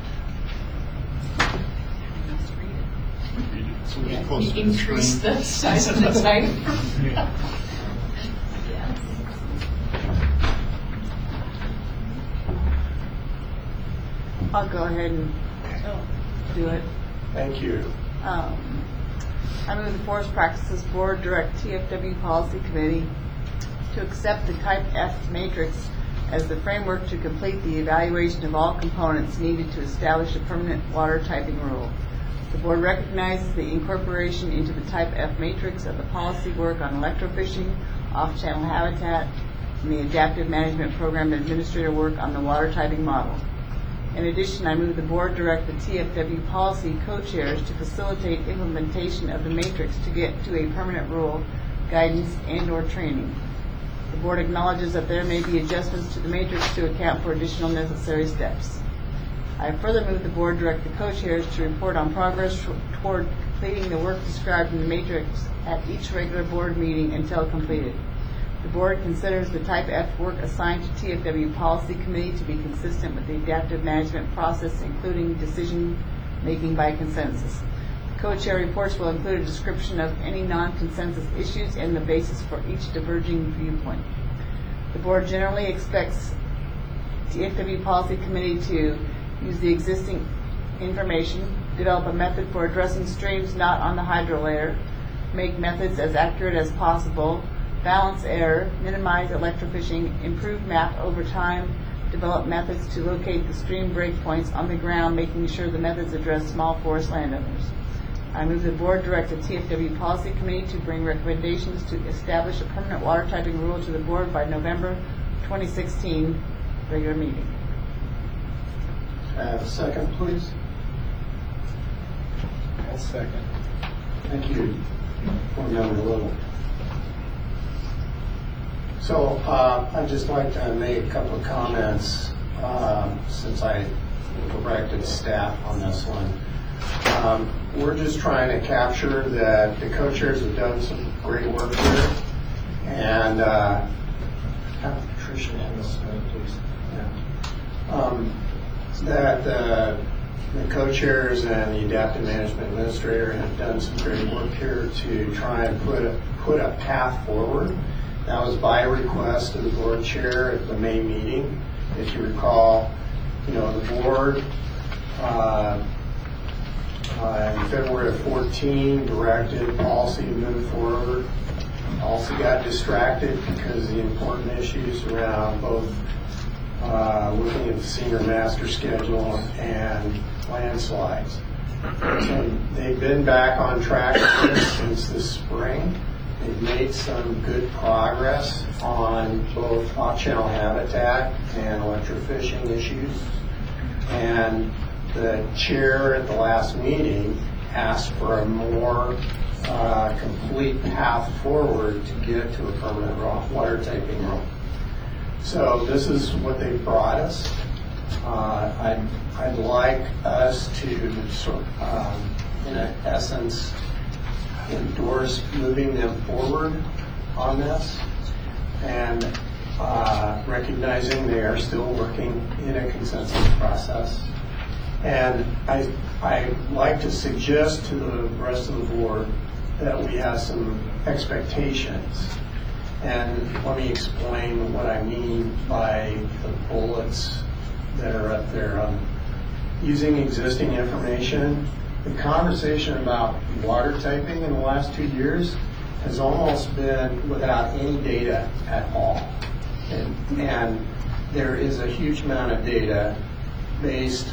So we get closer to the Increase screen. the size of the type. I'll go ahead and do it. Thank you. Um, I move the Forest Practices Board direct T F W Policy Committee to accept the Type F matrix as the framework to complete the evaluation of all components needed to establish a permanent water typing rule. The board recognizes the incorporation into the Type F matrix of the policy work on electrofishing, off-channel habitat, and the adaptive management program administrator work on the water typing model. In addition, I move the board direct the T F W policy co-chairs to facilitate implementation of the matrix to get to a permanent rule, guidance, and/or training. The board acknowledges that there may be adjustments to the matrix to account for additional necessary steps. I further move the board direct the co-chairs to report on progress toward completing the work described in the matrix at each regular board meeting until completed. The board considers the Type F work assigned to T F W Policy Committee to be consistent with the adaptive management process, including decision-making by consensus. The co-chair reports will include a description of any non-consensus issues and the basis for each diverging viewpoint. The board generally expects T F W Policy Committee to use the existing information, develop a method for addressing streams not on the hydro layer, make methods as accurate as possible, balance error, minimize electrofishing, improve map over time, develop methods to locate the stream breakpoints on the ground, making sure the methods address small forest landowners. I move the board direct the T F W Policy Committee to bring recommendations to establish a permanent water typing rule to the board by November twenty sixteen regular meeting. I have a second, please. I'll second. Thank you, Board Member Little. So uh, I'd just like to make a couple of comments um, since I directed staff on this one. Um, we're just trying to capture that the co-chairs have done some great work here, and uh, have Patricia handle this, please. Yeah. Um, that uh, the co-chairs and the adaptive management administrator have done some great work here to try and put a, put a path forward. That was by request of the board chair at the May meeting. If you recall, you know, the board uh, uh, in February of fourteen directed policy to move forward. Policy got distracted because of the important issues around both uh, looking at the senior master schedule and landslides. So they've been back on track since this spring. They've made some good progress on both off-channel habitat and electrofishing issues. And the chair at the last meeting asked for a more uh, complete path forward to get to a permanent water typing rule. So this is what they brought us. Uh, I'd, I'd like us to, sort of, um, in essence, endorse moving them forward on this, and uh, recognizing they are still working in a consensus process. And I, I'd like to suggest to the rest of the board that we have some expectations. And let me explain what I mean by the bullets that are up there. Um, using existing information, the conversation about water typing in the last two years has almost been without any data at all. And, and there is a huge amount of data based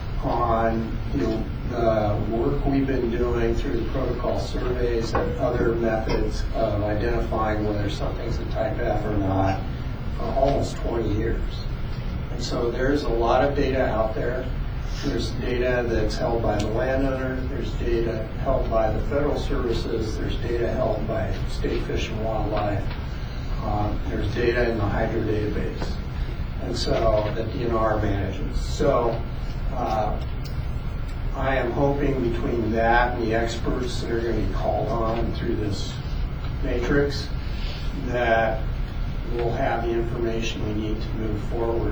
on, you know, the work we've been doing through the protocol surveys and other methods of identifying whether something's a type F or not for almost twenty years. And so there's a lot of data out there. There's data that's held by the landowner, there's data held by the federal services, there's data held by State Fish and Wildlife, um, there's data in the hydro database, and so that D N R manages. So uh, I am hoping between that and the experts that are going to be called on through this matrix that we'll have the information we need to move forward.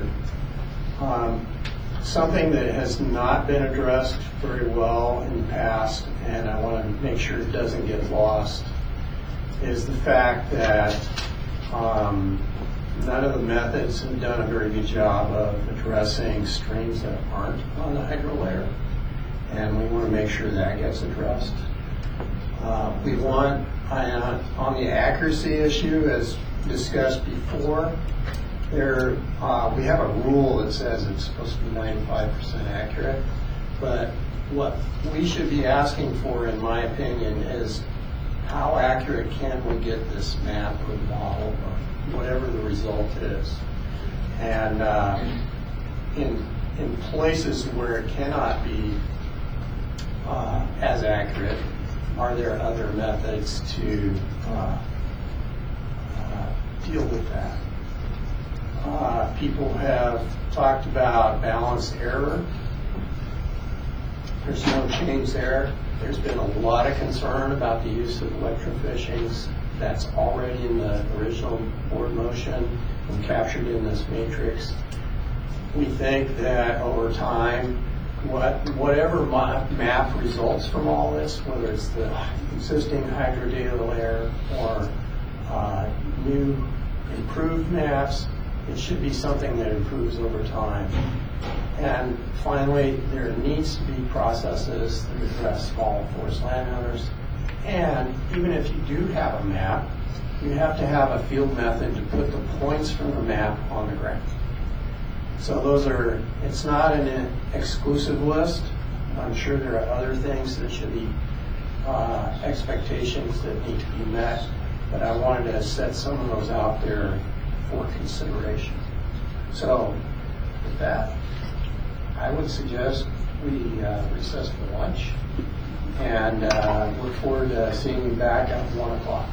Um, Something that has not been addressed very well in the past, and I want to make sure it doesn't get lost, is the fact that um, none of the methods have done a very good job of addressing streams that aren't on the hydro layer, and we want to make sure that gets addressed. Uh, We want, uh, on the accuracy issue, as discussed before, there, uh, we have a rule that says it's supposed to be ninety-five percent accurate, but what we should be asking for, in my opinion, is how accurate can we get this map or model or whatever the result is? And uh, in, in places where it cannot be uh, as accurate, are there other methods to uh, uh, deal with that? Uh, people have talked about balanced error. There's no change there. There's been a lot of concern about the use of electrofishings. That's already in the original board motion and captured in this matrix. We think that over time, what, whatever ma- map results from all this, whether it's the existing hydrodata layer or uh, new improved maps, it should be something that improves over time. And finally, there needs to be processes that address small forest landowners. And even if you do have a map, you have to have a field method to put the points from the map on the ground. So those are, it's not an exclusive list. I'm sure there are other things that should be uh, expectations that need to be met, but I wanted to set some of those out there for consideration. So with that, I would suggest we uh, recess for lunch and uh, look forward to seeing you back at one o'clock.